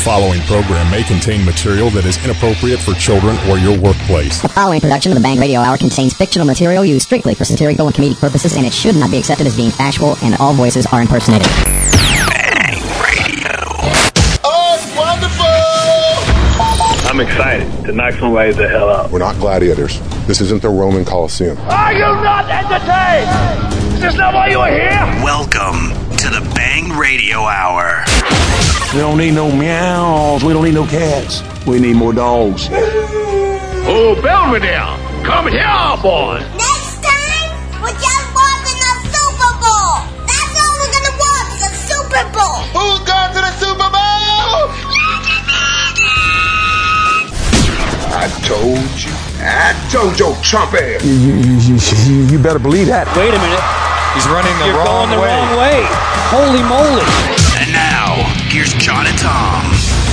following program may contain material that is inappropriate for children or your workplace. The following production of the Bang Radio Hour contains fictional material used strictly for satirical and comedic purposes, and it should not be accepted as being factual, and all voices are impersonated. Bang Radio. Oh, it's wonderful! I'm excited to knock somebody the hell out. We're not gladiators. This isn't the Roman Colosseum. Are you not entertained? Is this not why you are here? Welcome to the Bang Radio Hour. We don't need no meows. We don't need no cats. We need more dogs. Oh, Belvedere, come here, boy. Next time, we're just watching the Super Bowl. That's all we're gonna watch, the Super Bowl. Who's going to the Super Bowl? I told your chump ass. You better believe that. Wait a minute. He's running the wrong way. You're going the wrong way. Holy moly. And now, here's John and Tom.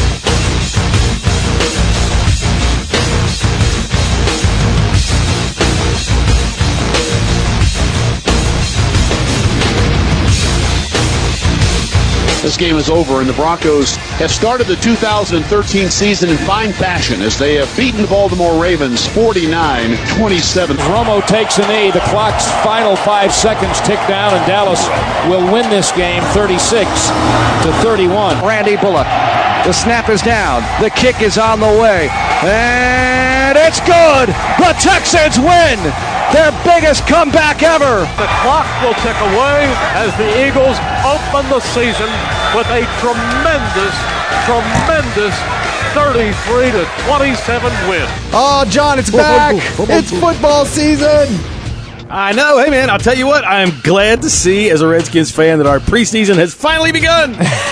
This game is over, and the Broncos have started the 2013 season in fine fashion as they have beaten the Baltimore Ravens 49-27. Romo takes a knee. The clock's final 5 seconds tick down, and Dallas will win this game 36-31. Randy Bullock. The snap is down. The kick is on the way. And it's good. The Texans win. Their biggest comeback ever. The clock will tick away as the Eagles open the season with a tremendous 33-27 win. Oh, John, it's back. It's football season. I know. Hey, man, I'll tell you what. I am glad to see, as a Redskins fan, that our preseason has finally begun.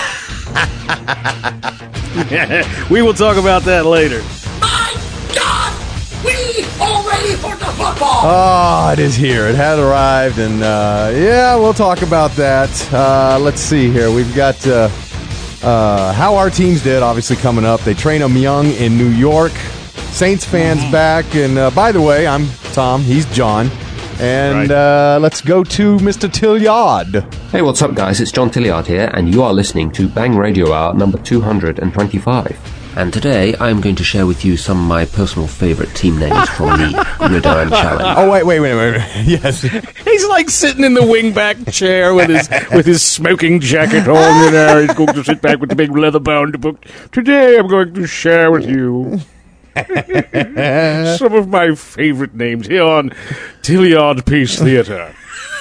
We will talk about that later. My God! We are ready for the football! Oh, it is here. It has arrived, and yeah, we'll talk about that. Let's see here. We've got how our teams did, obviously, coming up. They train them young in New York. Saints fans back, and by the way, I'm Tom. He's John. And let's go to Mr. Tilliard. Hey, what's up, guys? It's John Tilliard here, and you are listening to Bang Radio Hour number 225. And today, I'm going to share with you some of my personal favourite team names from the Gridiron Challenge. Oh, wait. Yes. He's like sitting in the wingback chair with his smoking jacket on, and he's going to sit back with the big leather-bound book. Today, I'm going to share with you some of my favorite names here on Tilliard Peace Theatre.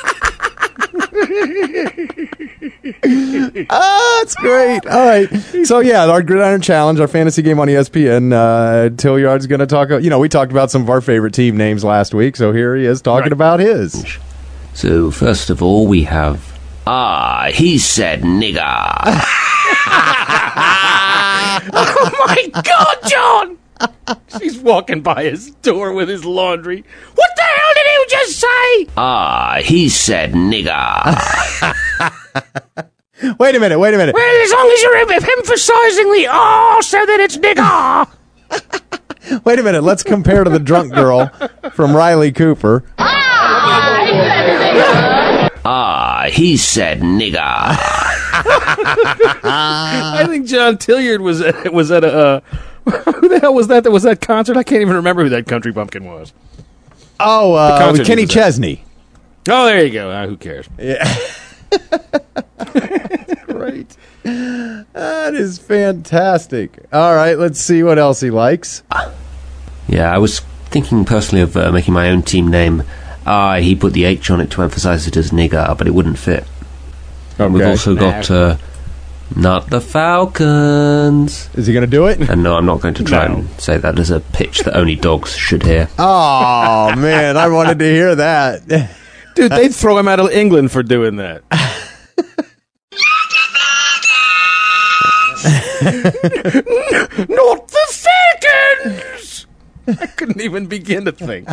That's great. All right. So, yeah, our Gridiron Challenge, our fantasy game on ESPN, Tilliard's going to talk. We talked about some of our favorite team names last week, so here he is talking about his. So, first of all, we have, he said nigger. Oh, my God, John! She's walking by his door with his laundry. What the hell did you just say? He said nigger. Wait a minute. Well, as long as you're emphasizing the so that it's nigger. Wait a minute. Let's compare to the drunk girl from Riley Cooper. He said nigger. I think John Tilliard was at a... who the hell was that? That was that concert? I can't even remember who that country bumpkin was. Oh, Kenny Chesney. Oh, there you go. Who cares? Yeah. Great. That is fantastic. All right, let's see what else he likes. Yeah, I was thinking personally of making my own team name. He put the H on it to emphasize it as nigger, but it wouldn't fit. Okay. We've also got... not the Falcons. Is he going to do it? And no, I'm not going to try and say that as a pitch that only dogs should hear. Oh, man, I wanted to hear that. Dude, they'd throw him out of England for doing that. Not the Falcons! I couldn't even begin to think.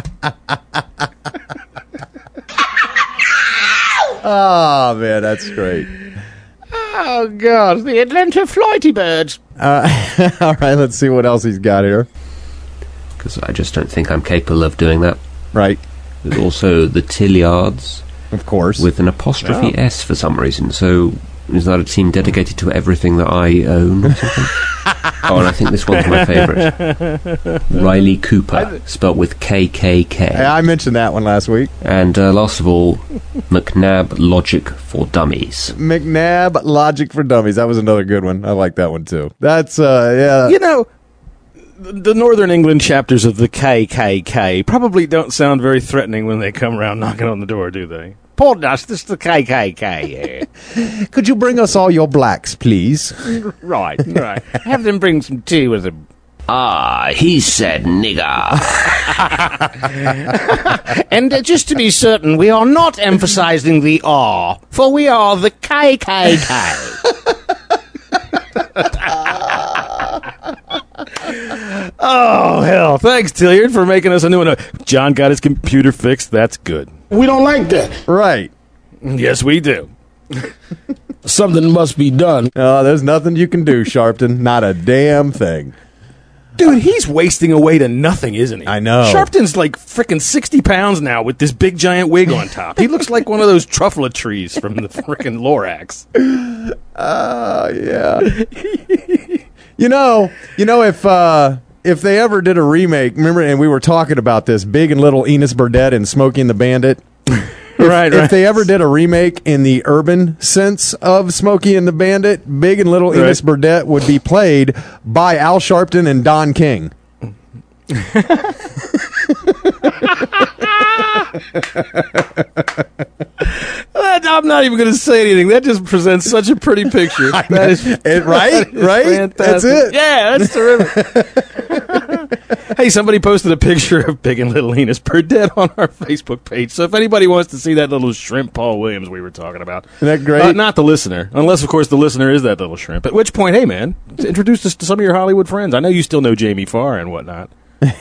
Oh, man, that's great. Oh, God, the Atlanta Flighty Birds. All right, let's see what else he's got here. Because I just don't think I'm capable of doing that. Right. There's also the Tilliards. Of course. With an apostrophe S for some reason. So is that a team dedicated to everything that I own or something? Oh, and I think this one's my favourite. Riley Cooper, spelt with KKK. I mentioned that one last week. And last of all, McNabb Logic for Dummies. McNabb Logic for Dummies. That was another good one. I like that one too. That's yeah. You know, the Northern England chapters of the KKK probably don't sound very threatening when they come around knocking on the door, do they? Pardon us, this is the KKK. Could you bring us all your blacks, please? Right. Have them bring some tea with them. Ah, he said nigger. And just to be certain, we are not emphasizing the R, for we are the KKK. Oh, hell. Thanks, Tilliard, for making us a new one. John got his computer fixed. That's good. We don't like that. Right. Yes, we do. Something must be done. Oh, there's nothing you can do, Sharpton. Not a damn thing. Dude, he's wasting away to nothing, isn't he? I know. Sharpton's like frickin' 60 pounds now with this big giant wig on top. He looks like one of those truffle trees from the frickin' Lorax. Yeah. You know, if they ever did a remake, remember, and we were talking about this, Big and Little Enos Burdett and Smokey and the Bandit. If they ever did a remake in the urban sense of Smokey and the Bandit, Big and Little Enos Burdett would be played by Al Sharpton and Don King. I'm not even going to say anything. That just presents such a pretty picture. That is right? Fantastic. That's it. Yeah, that's terrific. Hey, somebody posted a picture of Big and Little Enos Burdett on our Facebook page. So if anybody wants to see that little shrimp Paul Williams we were talking about. Isn't that great? Not the listener. Unless, of course, the listener is that little shrimp. At which point, hey, man, introduce us to some of your Hollywood friends. I know you still know Jamie Farr and whatnot.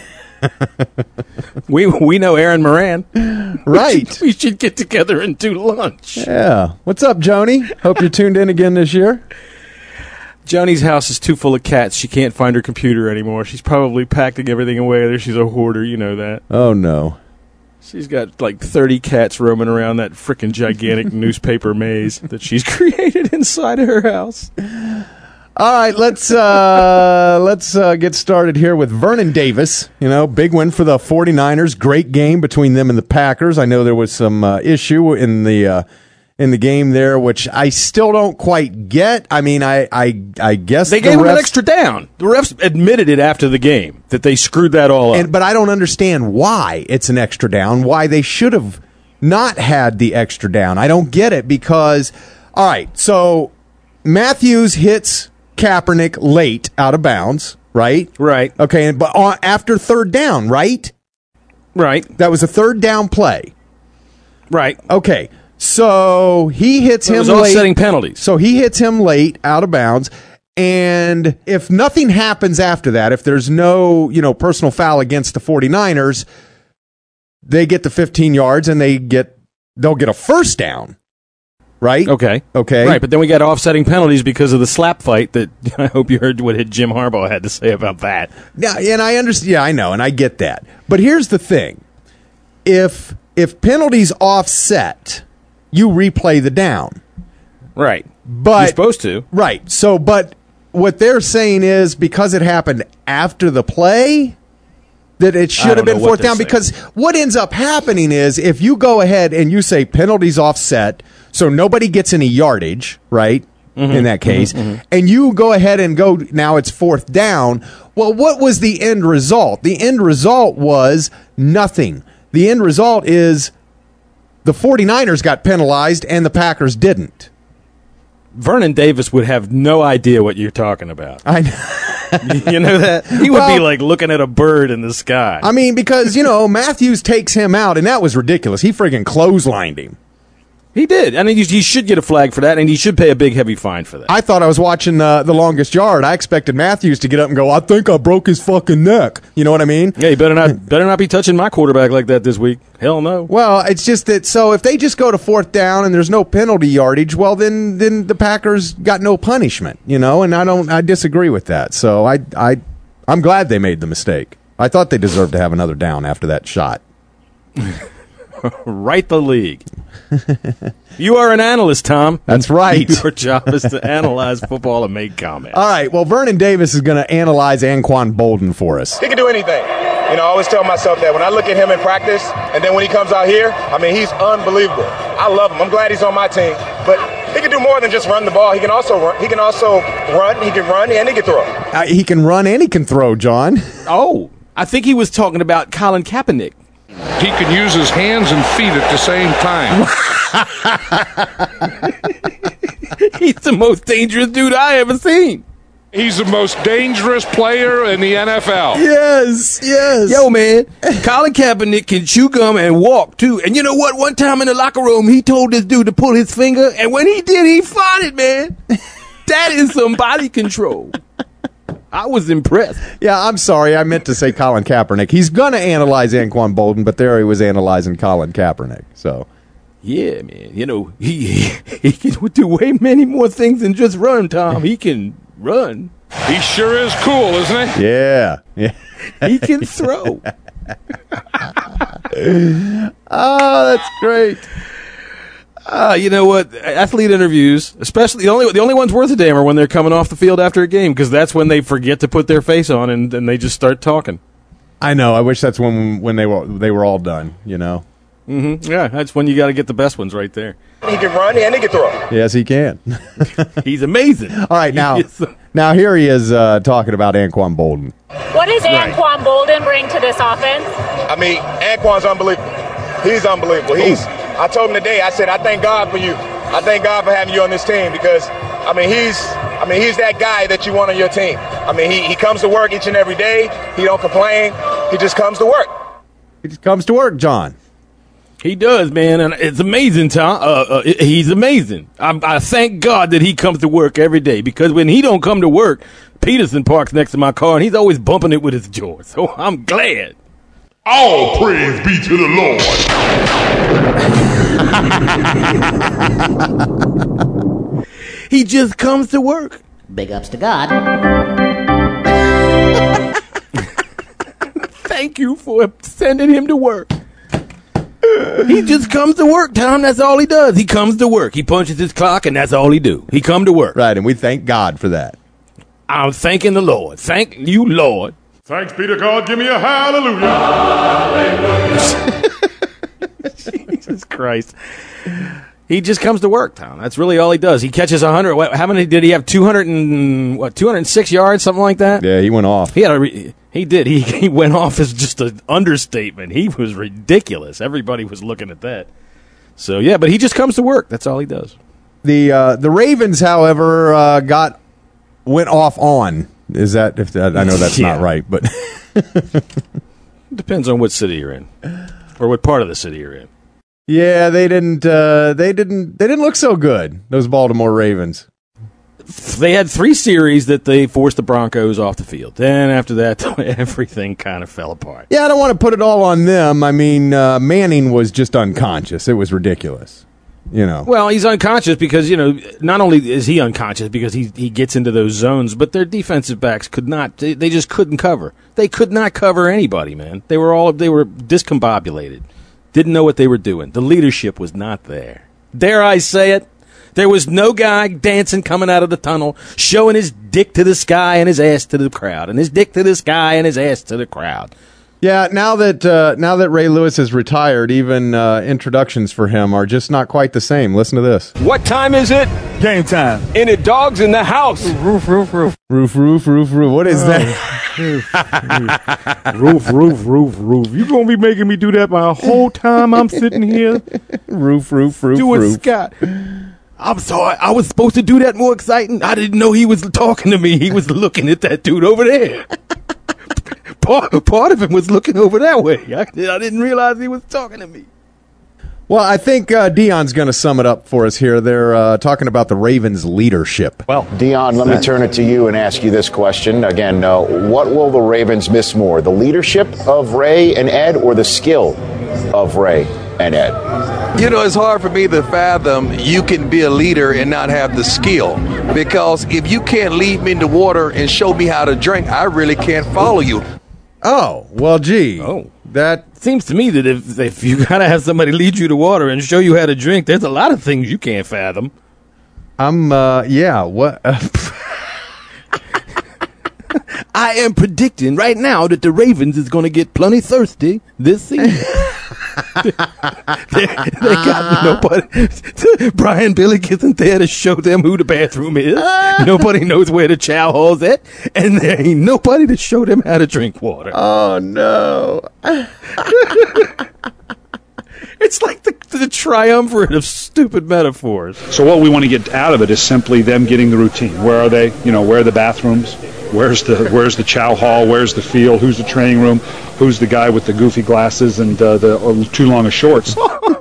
We know Aaron Moran. Right. We should get together and do lunch. Yeah. What's up, Joni? Hope you're tuned in again this year. Joni's house is too full of cats. She can't find her computer anymore. She's probably packing everything away there. She's a hoarder. You know that. Oh, no. She's got like 30 cats roaming around that frickin' gigantic newspaper maze that she's created inside of her house. All right, let's get started here with Vernon Davis. You know, big win for the 49ers. Great game between them and the Packers. I know there was some issue in the game there, which I still don't quite get. I mean, I guess they gave him an extra down. The refs admitted it after the game that they screwed that all up. But I don't understand why it's an extra down. Why they should have not had the extra down. I don't get it because, all right, so Matthews hits Kaepernick late out of bounds, right? Right. Okay, but after third down, right? Right. That was a third down play. Right. Okay, so he hits him late. It was offsetting penalties. So he hits him late out of bounds, and if nothing happens after that, if there's no, personal foul against the 49ers, they get the 15 yards and they'll get a first down. Right? Okay. Right, but then we got offsetting penalties because of the slap fight that I hope you heard what Jim Harbaugh had to say about that. Yeah, and I understand. Yeah, I know, and I get that. But here's the thing. If penalties offset, you replay the down. Right. But you're supposed to. Right. So, but what they're saying is because it happened after the play, that it should have been fourth down, because what ends up happening is if you go ahead and you say penalties offset, so nobody gets any yardage, right, in that case, and you go ahead and go, now it's fourth down, well, what was the end result? The end result was nothing. The end result is the 49ers got penalized and the Packers didn't. Vernon Davis would have no idea what you're talking about. I know. You know that? He would be like looking at a bird in the sky. I mean, because, Matthews takes him out, and that was ridiculous. He friggin' clotheslined him. He did. I mean, he should get a flag for that, and he should pay a big, heavy fine for that. I thought I was watching The Longest Yard. I expected Matthews to get up and go, I think I broke his fucking neck. You know what I mean? Yeah, you better not be touching my quarterback like that this week. Hell no. Well, it's just that, so if they just go to fourth down and there's no penalty yardage, well, then the Packers got no punishment, and I disagree with that. So I'm glad they made the mistake. I thought they deserved to have another down after that shot. Right the league. You are an analyst, Tom. That's right. Your job is to analyze football and make comments. All right, well, Vernon Davis is going to analyze Anquan Boldin for us. He can do anything. You know, I always tell myself that when I look at him in practice, and then when he comes out here, I mean, he's unbelievable. I love him. I'm glad he's on my team. But he can do more than just run the ball. He can also run. He can run, and he can throw. He can run and he can throw, John. Oh, I think he was talking about Colin Kaepernick. He can use his hands and feet at the same time. He's the most dangerous dude I ever seen. He's the most dangerous player in the NFL. Yes. Yo, man, Colin Kaepernick can chew gum and walk, too. And you know what? One time in the locker room, he told this dude to pull his finger, and when he did, he farted, man. That is some body control. I was impressed. Yeah, I'm sorry. I meant to say Colin Kaepernick. He's going to analyze Anquan Boldin, but there he was analyzing Colin Kaepernick. So, yeah, man. You know, he can do way many more things than just run, Tom. He can run. He sure is cool, isn't he? Yeah. He can throw. Oh, that's great. You know what? Athlete interviews, especially the only ones worth a damn are when they're coming off the field after a game, because that's when they forget to put their face on and they just start talking. I know. I wish that's when they were all done. You know. Mm-hmm. Yeah, that's when you got to get the best ones right there. He can run and he can throw. Yes, he can. He's amazing. All right, now here he is talking about Anquan Boldin. What does Anquan Boldin bring to this offense? I mean, Anquan's unbelievable. He's unbelievable. I told him today, I said, I thank God for you. I thank God for having you on this team because, he's that guy that you want on your team. I mean, he comes to work each and every day. He don't complain. He just comes to work. He just comes to work, John. He does, man, and it's amazing, Tom. He's amazing. I thank God that he comes to work every day, because when he don't come to work, Peterson parks next to my car, and he's always bumping it with his jaw. So I'm glad. All praise be to the Lord. He just comes to work. Big ups to God. Thank you for sending him to work. He just comes to work, Tom. That's all he does. He comes to work. He punches his clock, and that's all he do. He come to work. Right, and we thank God for that. I'm thanking the Lord. Thank you, Lord. Thanks be to God. Give me a hallelujah. Hallelujah. Jesus Christ. He just comes to work, Tom. That's really all he does. He catches 100. How many did he have? 206 yards, something like that? Yeah, he went off. He did. He went off as just an understatement. He was ridiculous. Everybody was looking at that. So, yeah, but he just comes to work. That's all he does. The Ravens, however, went off on. Is that I know that's not right, but depends on what city you're in or what part of the city you're in. Yeah, they didn't look so good, those Baltimore Ravens. They had 3 series that they forced the Broncos off the field. Then after that, everything kind of fell apart. Yeah, I don't want to put it all on them. I mean, Manning was just unconscious. It was ridiculous. You know. Well, he's unconscious because, not only is he unconscious because he gets into those zones, but their defensive backs could not. They just couldn't cover. They could not cover anybody, man. They were discombobulated. Didn't know what they were doing. The leadership was not there. Dare I say it? There was no guy dancing coming out of the tunnel, showing his dick to the sky and his ass to the crowd, and his dick to the sky and his ass to the crowd. Yeah, now that Ray Lewis has retired, even introductions for him are just not quite the same. Listen to this. What time is it? Game time. Any dogs in the house? Roof. Roof. What is that? Roof. You gonna be making me do that my whole time I'm sitting here? Roof. Do it, Scott. I'm sorry. I was supposed to do that more exciting. I didn't know he was talking to me. He was looking at that dude over there. Part of him was looking over that way. I didn't realize he was talking to me. Well, I think Dion's going to sum it up for us here. They're talking about the Ravens' leadership. Well, Dion, let me turn it to you and ask you this question. Again, what will the Ravens miss more, the leadership of Ray and Ed or the skill of Ray and Ed? It's hard for me to fathom you can be a leader and not have the skill. Because if you can't lead me in the water and show me how to drink, I really can't follow you. Oh, well, gee. Oh. That seems to me that if you got to have somebody lead you to water and show you how to drink, there's a lot of things you can't fathom. What? I am predicting right now that the Ravens is going to get plenty thirsty this season. they got nobody. Brian Billick isn't there to show them who the bathroom is. Nobody knows where the chow hall's at, and there ain't nobody to show them how to drink water. Oh no! It's like the triumvirate of stupid metaphors. So what we want to get out of it is simply them getting the routine. Where are they? Where are the bathrooms? Where's the chow hall? Where's the field? Who's the training room? Who's the guy with the goofy glasses and the too long of shorts?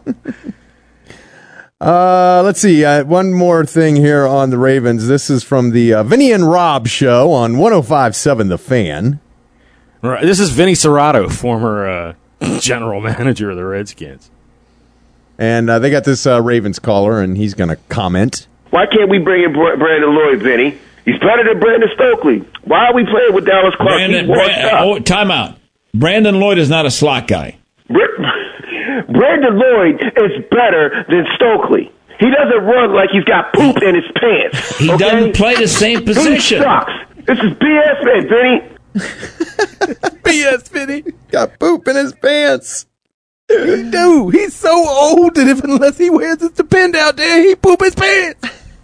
Let's see. One more thing here on the Ravens. This is from the Vinny and Rob show on 105.7 The Fan. Right. This is Vinny Serrato, former general manager of the Redskins. And they got this Ravens caller, and he's going to comment. Why can't we bring in Brandon Lloyd, Vinny? He's better than Brandon Stokely. Why are we playing with Dallas Clark? Time out. Brandon Lloyd is not a slot guy. Brandon Lloyd is better than Stokely. He doesn't run like he's got poop in his pants. He doesn't play the same position. He sucks. This is BS, man, Vinny. BS, Vinny. Got poop in his pants. He do. He's so old that unless he wears his depend out there, he poop his pants.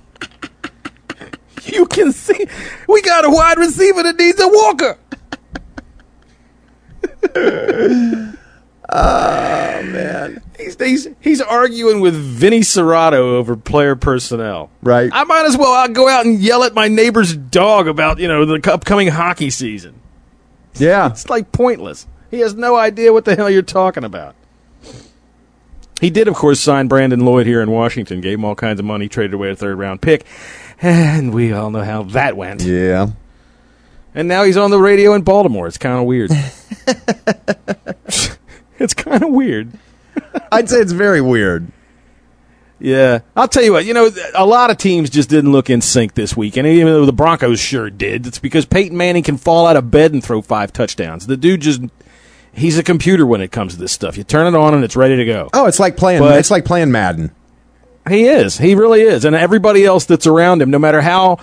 You can see we got a wide receiver that needs a walker. Oh man, he's arguing with Vinny Serrato over player personnel. Right. I might as well go out and yell at my neighbor's dog about the upcoming hockey season. Yeah, it's like pointless. He has no idea what the hell you're talking about. He did, of course, sign Brandon Lloyd here in Washington, gave him all kinds of money, traded away a third-round pick, and we all know how that went. Yeah. And now he's on the radio in Baltimore. It's kind of weird. It's kind of weird. I'd say it's very weird. Yeah. I'll tell you what, a lot of teams just didn't look in sync this week, and even though the Broncos sure did, it's because Peyton Manning can fall out of bed and throw 5 touchdowns. The dude he's a computer when it comes to this stuff. You turn it on and it's ready to go. Oh, it's like playing Madden. He is. He really is. And everybody else that's around him, no matter how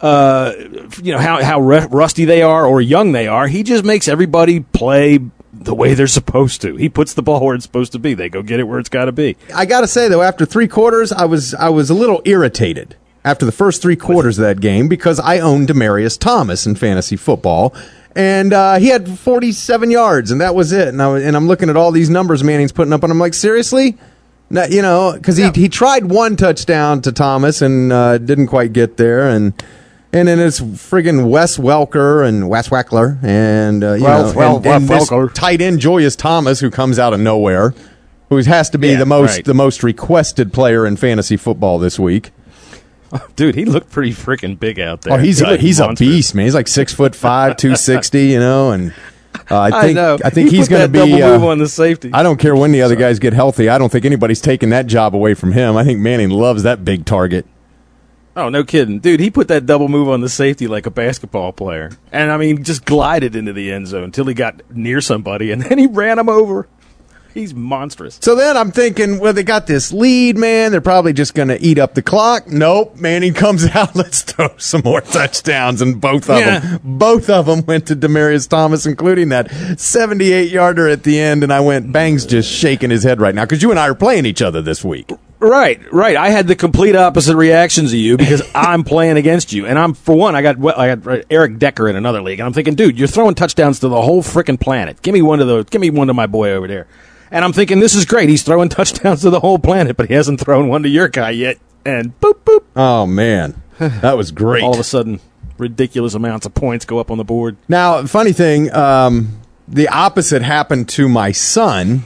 rusty they are or young they are, he just makes everybody play the way they're supposed to. He puts the ball where it's supposed to be. They go get it where it's got to be. I got to say, though, after 3 quarters, I was a little irritated after the first 3 quarters of that game because I owned Demaryius Thomas in fantasy football. And he had 47 yards, and that was it. And I'm looking at all these numbers Manning's putting up, and I'm like, seriously? No, because he tried 1 touchdown to Thomas and didn't quite get there. And then it's friggin' Wes Welker and Wes Weckler and this tight end Julius Thomas, who comes out of nowhere, who has to be the most requested player in fantasy football this week. Dude, he looked pretty freaking big out there. Oh, he's a beast, man. He's like 6'5", 260, and I think he's going to be. Double move on the safety. I don't care when the other guys get healthy. I don't think anybody's taking that job away from him. I think Manning loves that big target. Oh, no kidding, dude. He put that double move on the safety like a basketball player, and just glided into the end zone until he got near somebody, and then he ran him over. He's monstrous. So then I'm thinking, well, they got this lead, man. They're probably just going to eat up the clock. Nope. Manning comes out. Let's throw some more touchdowns. And both of them went to Demaryius Thomas, including that 78-yarder at the end. And I went, Bang's just shaking his head right now because you and I are playing each other this week. Right. I had the complete opposite reactions of you because I'm playing against you. And I got Eric Decker in another league. And I'm thinking, dude, you're throwing touchdowns to the whole frickin' planet. Give me one to my boy over there. And I'm thinking, this is great. He's throwing touchdowns to the whole planet, but he hasn't thrown one to your guy yet. And boop, boop. Oh, man. That was great. All of a sudden, ridiculous amounts of points go up on the board. Now, funny thing, the opposite happened to my son.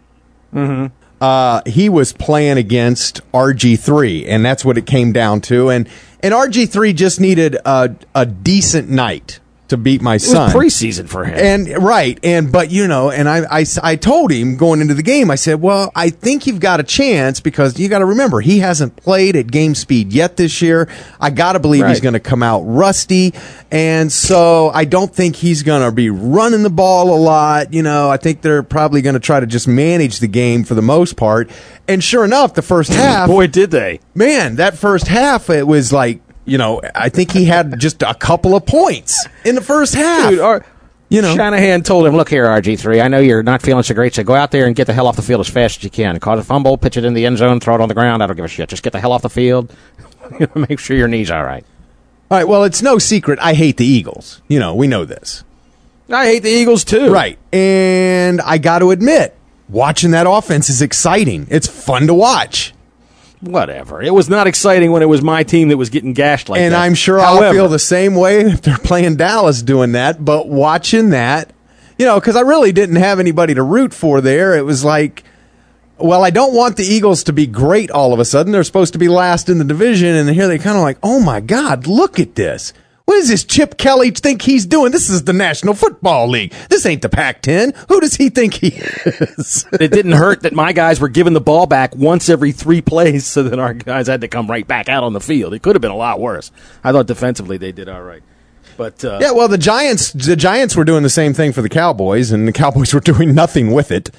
Mm-hmm. He was playing against RG3, and that's what it came down to. And RG3 just needed a decent night to beat my son. It was preseason for him. But I told him going into the game, I said, well, I think you've got a chance because you got to remember, he hasn't played at game speed yet this year. I got to believe he's going to come out rusty. And so I don't think he's going to be running the ball a lot. I think they're probably going to try to just manage the game for the most part. And sure enough, the first half. Boy, did they. Man, that first half, it was like, I think he had just a couple of points in the first half. Dude, Shanahan told him, look here, RG3, I know you're not feeling so great, so go out there and get the hell off the field as fast as you can. Cause a fumble, pitch it in the end zone, throw it on the ground, I don't give a shit. Just get the hell off the field. Make sure your knee's all right. All right, well, it's no secret I hate the Eagles. We know this. I hate the Eagles, too. Right, and I got to admit, watching that offense is exciting. It's fun to watch. Whatever. It was not exciting when it was my team that was getting gashed like that. And I'm sure I'll feel the same way if they're playing Dallas doing that. But watching that, because I really didn't have anybody to root for there. It was like, well, I don't want the Eagles to be great all of a sudden. They're supposed to be last in the division. And here they kind of like, oh, my God, look at this. What does this Chip Kelly think he's doing? This is the National Football League. This ain't the Pac-10. Who does he think he is? It didn't hurt that my guys were giving the ball back once every 3 plays so that our guys had to come right back out on the field. It could have been a lot worse. I thought defensively they did all right. But yeah, well, the Giants were doing the same thing for the Cowboys, and the Cowboys were doing nothing with it.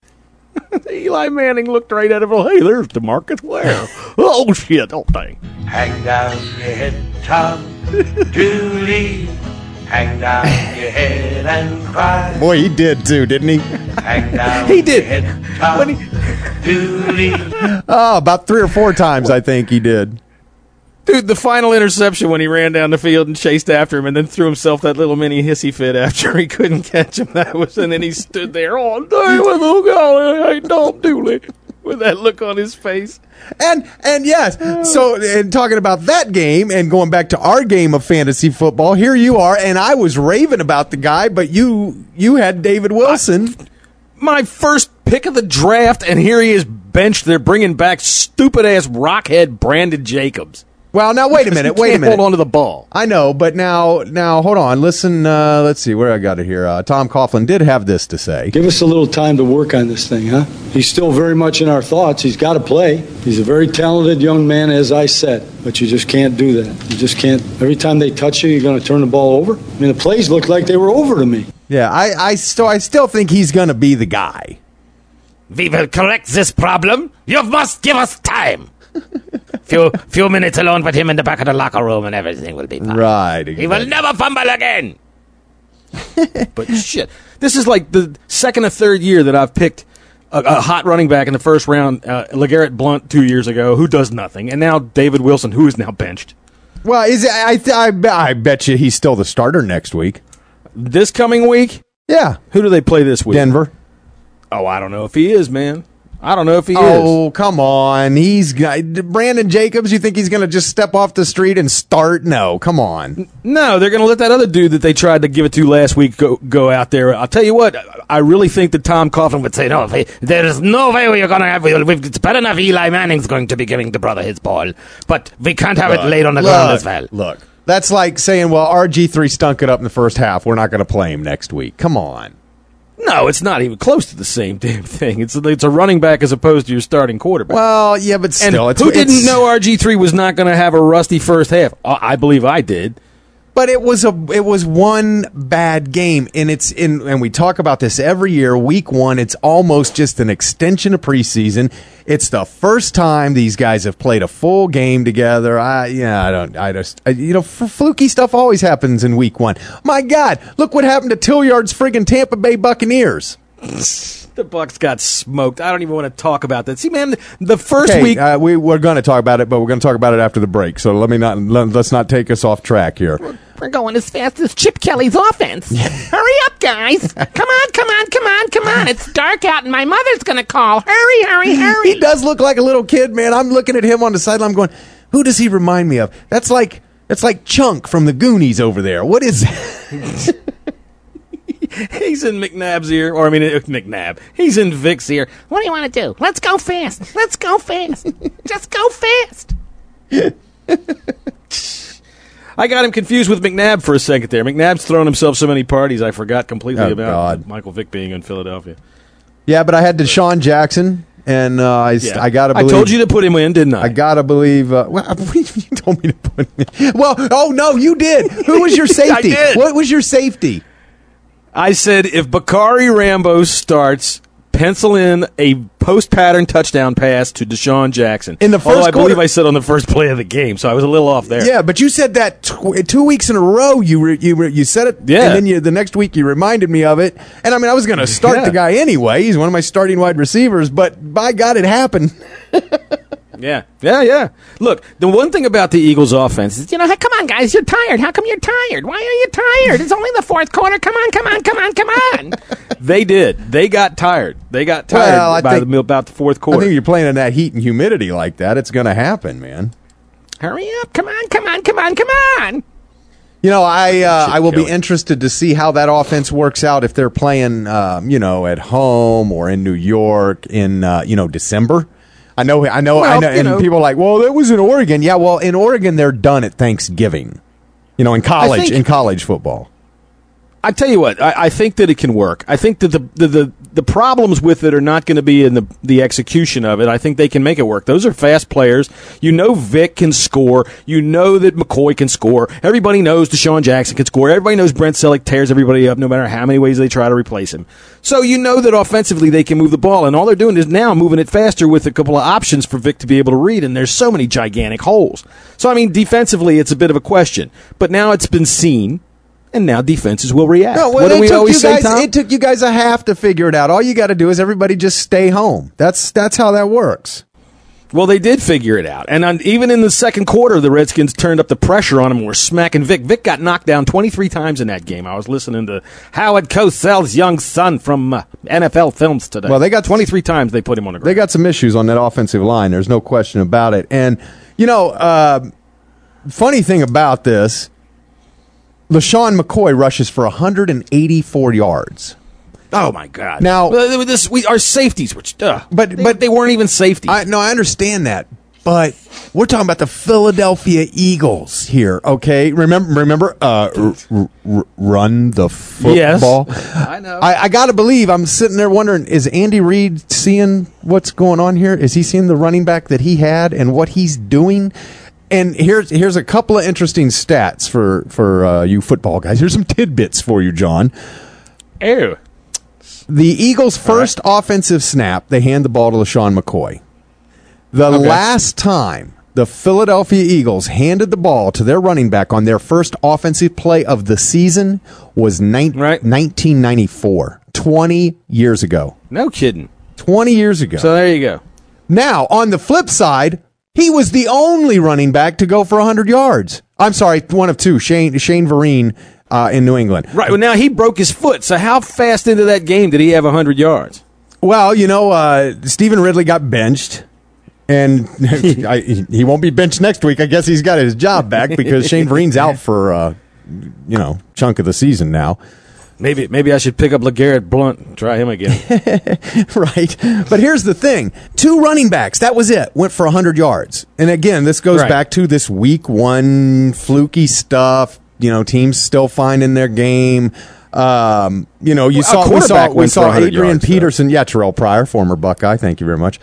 Eli Manning looked right at him. Hey, there's DeMarcus Ware. Oh, shit, don't they? Hang down your head, Tom Dooley. Hang down your head and cry. Boy, he did too, didn't he? Hang down he did. Your head, Tom Dooley. Oh, about 3 or 4 times, I think he did. Dude, the final interception when he ran down the field and chased after him and then threw himself that little mini hissy fit after he couldn't catch him. And then he stood there all day with hey, Tom Dooley, with that look on his face. And yes, so and talking about that game and going back to our game of fantasy football, here you are, and I was raving about the guy, but you had David Wilson. My first pick of the draft, and here he is benched. They're bringing back stupid-ass rockhead Brandon Jacobs. Well, now, wait a minute. Hold on to the ball. I know, but now, hold on. Listen, let's see where I got it here. Tom Coughlin did have this to say. Give us a little time to work on this thing, huh? He's still very much in our thoughts. He's got to play. He's a very talented young man, as I said, but you just can't do that. You just can't. Every time they touch you, you're going to turn the ball over. I mean, the plays looked like they were over to me. Yeah, I still think he's going to be the guy. We will correct this problem. You must give us time. Few minutes alone with him in the back of the locker room and everything will be fine. Right. Exactly. He will never fumble again. But shit, this is like the second or third year that I've picked a hot running back in the first round, LeGarrette Blount 2 years ago, who does nothing, and now David Wilson, who is now benched. Well, I bet you he's still the starter next week. This coming week? Yeah. Who do they play this week? Denver. Oh, I don't know if he is, man. I don't know if he is. Oh, come on. He's Brandon Jacobs, you think he's going to just step off the street and start? No, come on. No, they're going to let that other dude that they tried to give it to last week go out there. I'll tell you what, I really think that Tom Coughlin would say, no, there is no way we're going to have it's bad enough Eli Manning's going to be giving the brother his ball, but we can't have it laid on the ground as well. Look, that's like saying, well, RG3 stunk it up in the first half. We're not going to play him next week. Come on. No, it's not even close to the same damn thing. It's a running back as opposed to your starting quarterback. Well, yeah, but still. And who didn't know RG3 was not going to have a rusty first half? I believe I did. But it was one bad game, and we talk about this every year. Week 1, it's almost just an extension of preseason. It's the first time these guys have played a full game together. Fluky stuff always happens in week 1. My God, look what happened to Tilliard's friggin' Tampa Bay Buccaneers. The Bucs got smoked. I don't even want to talk about that. See, man, the first week we're going to talk about it, but we're going to talk about it after the break. So let's not take us off track here. We're going as fast as Chip Kelly's offense. Hurry up, guys. Come on. It's dark out and my mother's going to call. Hurry. He does look like a little kid, man. I'm looking at him on the sideline. I'm going, who does he remind me of? That's like Chunk from the Goonies over there. What is that? He's in McNabb's ear. McNabb. He's in Vic's ear. What do you want to do? Let's go fast. Just go fast. I got him confused with McNabb for a second there. McNabb's thrown himself so many parties, I forgot completely about Michael Vick being in Philadelphia. Yeah, but I had Deshaun Jackson, and I got to believe... I told you to put him in, didn't I? I got to believe... you told me to put him in. Well, oh, no, you did. Who was your safety? I did. What was your safety? I said, if Bakari Rambo starts... pencil in a post-pattern touchdown pass to Deshaun Jackson. In the first I believe I said on the first play of the game, so I was a little off there. Yeah, but you said that 2 weeks in a row. You said it, yeah. And then the next week you reminded me of it. And I mean, I was going to start the guy anyway. He's one of my starting wide receivers, but by God, it happened. Yeah. Look, the one thing about the Eagles' offense is, hey, come on, guys, you're tired. How come you're tired? Why are you tired? It's only the fourth quarter. Come on. They did. They got tired. About the fourth quarter. I think you're playing in that heat and humidity like that. It's going to happen, man. Hurry up. Come on. I will be interested to see how that offense works out if they're playing, at home or in New York in, December. I know, and people are like, well, that was in Oregon. Yeah, well, in Oregon, they're done at Thanksgiving, in college football. I tell you what, I think that it can work. I think that the problems with it are not going to be in the execution of it. I think they can make it work. Those are fast players. Vic can score. That McCoy can score. Everybody knows Deshaun Jackson can score. Everybody knows Brent Selleck tears everybody up no matter how many ways they try to replace him. So that offensively they can move the ball, and all they're doing is now moving it faster with a couple of options for Vic to be able to read, and there's so many gigantic holes. So, defensively it's a bit of a question. But now it's been seen. And now defenses will react. No, what do we always say, Tom? It took you guys a half to figure it out. All you got to do is everybody just stay home. That's how that works. Well, they did figure it out. And even in the second quarter, the Redskins turned up the pressure on him and were smacking Vic. Vic got knocked down 23 times in that game. I was listening to Howard Cosell's young son from NFL Films today. Well, they got 23 times they put him on the ground. They got some issues on that offensive line. There's no question about it. And, funny thing about this, LaShawn McCoy rushes for 184 yards. Oh my God! Now, our safeties, but they weren't even safeties. I understand that, but we're talking about the Philadelphia Eagles here. Okay, remember, run the football. Yes, I know. I got to believe. I'm sitting there wondering: is Andy Reid seeing what's going on here? Is he seeing the running back that he had and what he's doing? And here's a couple of interesting stats for you football guys. Here's some tidbits for you, John. Ew. The Eagles' first offensive snap, they hand the ball to LaShawn McCoy. The last time the Philadelphia Eagles handed the ball to their running back on their first offensive play of the season was 1994, 20 years ago. No kidding. 20 years ago. So there you go. Now, on the flip side, he was the only running back to go for 100 yards. I'm sorry, one of two, Shane Vereen in New England. Right, well, now he broke his foot, so how fast into that game did he have 100 yards? Well, Stephen Ridley got benched, and he won't be benched next week. I guess he's got his job back because Shane Vereen's out for, chunk of the season now. Maybe I should pick up LeGarrette Blount and try him again. Right. But here's the thing. 2 running backs, that was it, went for 100 yards. And again, this goes back to this week 1 fluky stuff, teams still finding their game. We saw Adrian Peterson. Yeah, Terrell Pryor, former Buckeye. Thank you very much.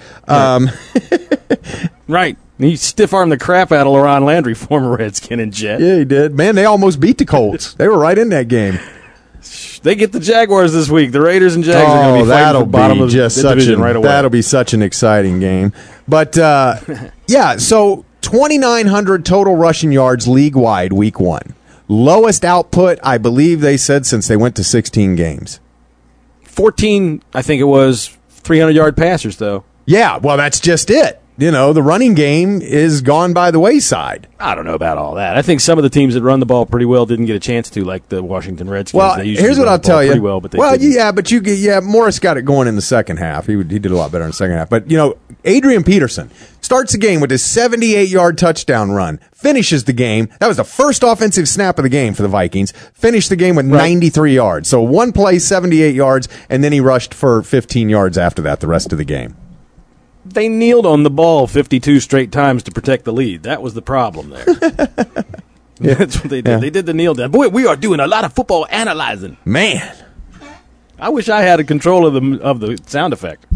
Right. He stiff-armed the crap out of LaRon Landry, former Redskin and Jet. Yeah, he did. Man, they almost beat the Colts. They were right in that game. They get the Jaguars this week. The Raiders and Jags are going to be fighting for bottom of the division right away. That'll be such an exciting game. But, so 2,900 total rushing yards league-wide week 1. Lowest output, I believe they said, since they went to 16 games. 14, I think it was, 300-yard passers, though. Yeah, well, that's just it. The running game is gone by the wayside. I don't know about all that. I think some of the teams that run the ball pretty well didn't get a chance to, like the Washington Redskins. Well, here's what I'll tell you. Well, but Morris got it going in the second half. He did a lot better in the second half. But, Adrian Peterson starts the game with his 78-yard touchdown run, finishes the game. That was the first offensive snap of the game for the Vikings. Finished the game with 93 yards. So one play, 78 yards, and then he rushed for 15 yards after that the rest of the game. They kneeled on the ball 52 straight times to protect the lead. That was the problem there. That's what they did. Yeah. They did the kneel down. Boy, we are doing a lot of football analyzing. Man. I wish I had a control of the sound effect.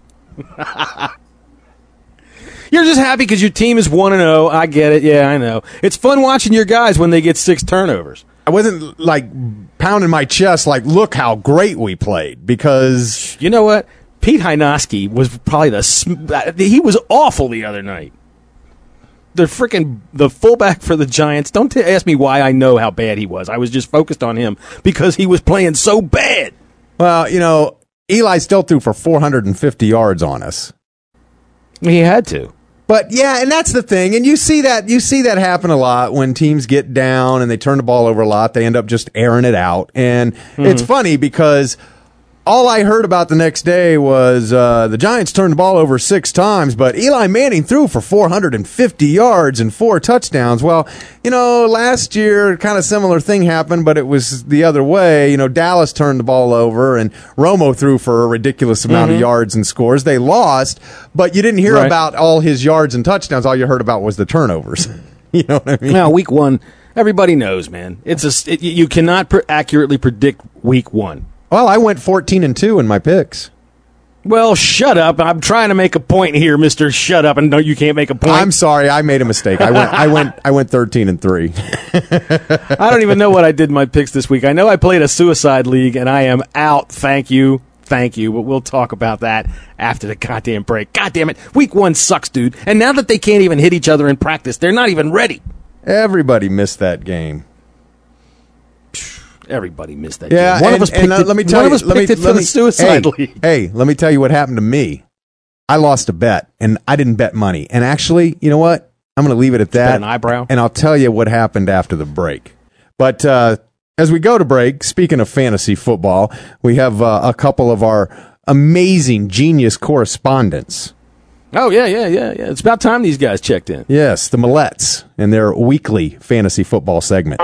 You're just happy because your team is 1-0. I get it. Yeah, I know. It's fun watching your guys when they get 6 turnovers. I wasn't like pounding my chest like, look how great we played, because you know what? Pete Hynoski was probably he was awful the other night. The fullback for the Giants. Don't ask me why I know how bad he was. I was just focused on him because he was playing so bad. Well, you know, Eli still threw for 450 yards on us. He had to. But yeah, and that's the thing. And you see that happen a lot when teams get down and they turn the ball over a lot. They end up just airing it out. And it's funny because all I heard about the next day was the Giants turned the ball over 6 times, but Eli Manning threw for 450 yards and 4 touchdowns. Well, you know, last year, kind of similar thing happened, but it was the other way. You know, Dallas turned the ball over, and Romo threw for a ridiculous amount of yards and scores. They lost, but you didn't hear about all his yards and touchdowns. All you heard about was the turnovers. You know what I mean? Now, week 1, everybody knows, man. You cannot accurately predict week 1. Well, I went 14-2 in my picks. Well, shut up. I'm trying to make a point here, Mr. Shut Up, and no, you can't make a point. I'm sorry, I made a mistake. I went 13-3. I don't even know what I did in my picks this week. I know I played a suicide league, and I am out. Thank you, but we'll talk about that after the goddamn break. God damn it. Week 1 sucks, dude. And now that they can't even hit each other in practice, they're not even ready. Everybody missed that game. Everybody missed that. Yeah, game. One of us picked it. Let me tell you. Let me for the suicide league. Hey, let me tell you what happened to me. I lost a bet, and I didn't bet money. And actually, you know what? I'm going to leave it at that. Bet an eyebrow. And I'll tell you what happened after the break. But as we go to break, speaking of fantasy football, we have a couple of our amazing genius correspondents. Oh, yeah. It's about time these guys checked in. Yes, the Millettes in their weekly fantasy football segment.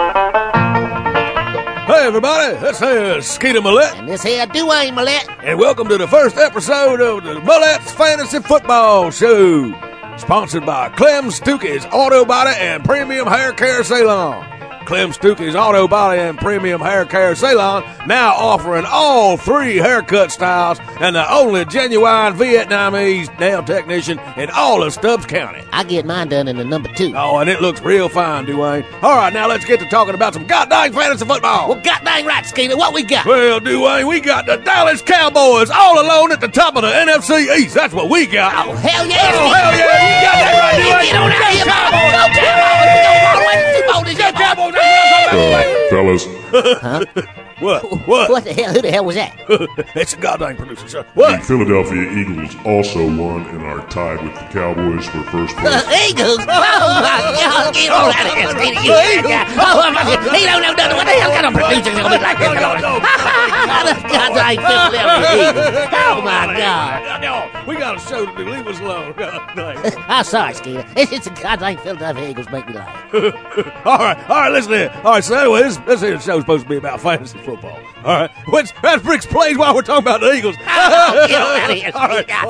Hey, everybody, this is Skeeter Millette. And this here Dwayne Millette. And welcome to the first episode of the Millette's Fantasy Football Show. Sponsored by Clem Stuckey's Auto Body and Premium Hair Care Salon. Clem Stuckey's Auto Body and Premium Hair Care Salon now offering all 3 haircut styles and the only genuine Vietnamese nail technician in all of Stubbs County. I get mine done in the number 2. Oh, and it looks real fine, Dwayne. All right, now let's get to talking about some goddamn fantasy football. Well, goddamn right, Skeeter. What we got? Well, Dwayne, we got the Dallas Cowboys all alone at the top of the NFC East. That's what we got. Oh, hell yeah. Oh, hell yeah. You got that right, Dwayne. Get on out here, Cowboys. Go Cowboys. Go all the way to Super Bowl this year. Cowboys. Fellas. Huh? What? What the hell? Who the hell was that? It's a goddamn producer, sir. What? The Philadelphia Eagles also won and are tied with the Cowboys for first place. Eagles? Oh, my God. Get on out of here, Skeeter. You he don't know nothing. What the hell kind of producer's going to be like this? Goddamn Philadelphia Eagles. Oh, my God. No, we got a show to do. Leave us alone. I'm sorry, Skeeter. It's the goddamn Philadelphia Eagles make me laugh. All right, listen here. All right, so anyway, this here show's supposed to be about fantasy football. All right, that's Brick's plays while we're talking about the Eagles. Oh, get on out of here. All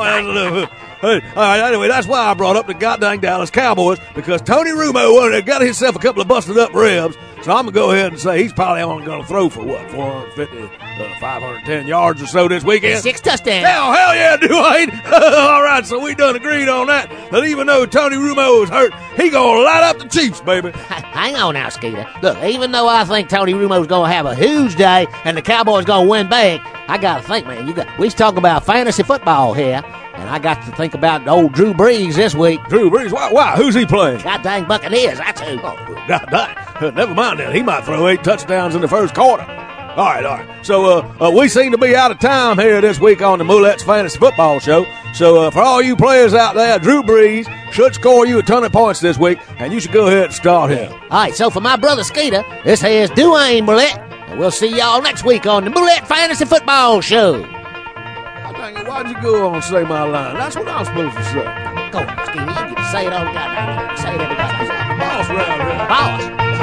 right, anyway, that's why I brought up the goddamn Dallas Cowboys, because Tony Romo got himself a couple of busted up ribs. So I'm going to go ahead and say he's probably only going to throw for, 450, 510 yards or so this weekend. 6 touchdowns. Hell yeah, Dwayne. All right, so we done agreed on that even though Tony Romo is hurt, he going to light up the Chiefs, baby. Hang on now, Skeeter. Look, even though I think Tony Romo's going to have a huge day and the Cowboys going to win big, I got to think, man, we talking about fantasy football here. And I got to think about old Drew Brees this week. Drew Brees? Why? Who's he playing? God dang Buccaneers, that's who. Oh, God dang. Never mind that. He might throw 8 touchdowns in the first quarter. All right. So we seem to be out of time here this week on the Moulette's Fantasy Football Show. So for all you players out there, Drew Brees should score you a ton of points this week, and you should go ahead and start him. All right, so for my brother Skeeter, this here's Dwayne Moulette, and we'll see y'all next week on the Moulette Fantasy Football Show. Why'd you go on and say my line? That's what I'm supposed to say. Go on, Skeeter. You get to say it all the goddamn. Say it every goddamn time. Boss round here. Boss.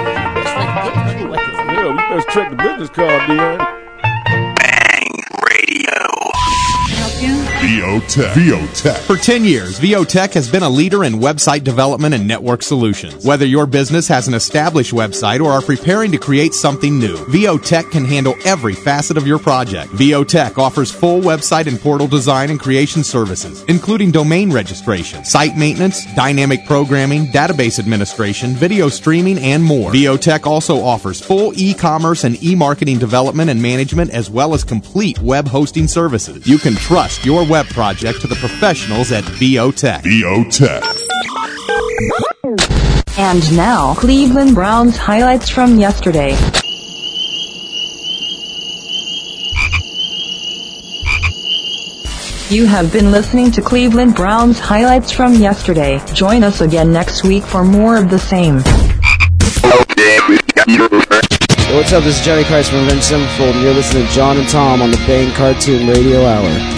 Yeah, we best check the business card, D.A. The VOTech. For 10 years, VOTech has been a leader in website development and network solutions. Whether your business has an established website or are preparing to create something new, VOTech can handle every facet of your project. VOTech offers full website and portal design and creation services, including domain registration, site maintenance, dynamic programming, database administration, video streaming, and more. VOTech also offers full e-commerce and e-marketing development and management, as well as complete web hosting services. You can trust your web project to the professionals at VOTech. And now, Cleveland Browns highlights from yesterday. You have been listening to Cleveland Browns highlights from yesterday. Join us again next week for more of the same. What's up, this is Johnny Christ from Avenged Sevenfold, and you're listening to John and Tom on the Bang Cartoon Radio Hour.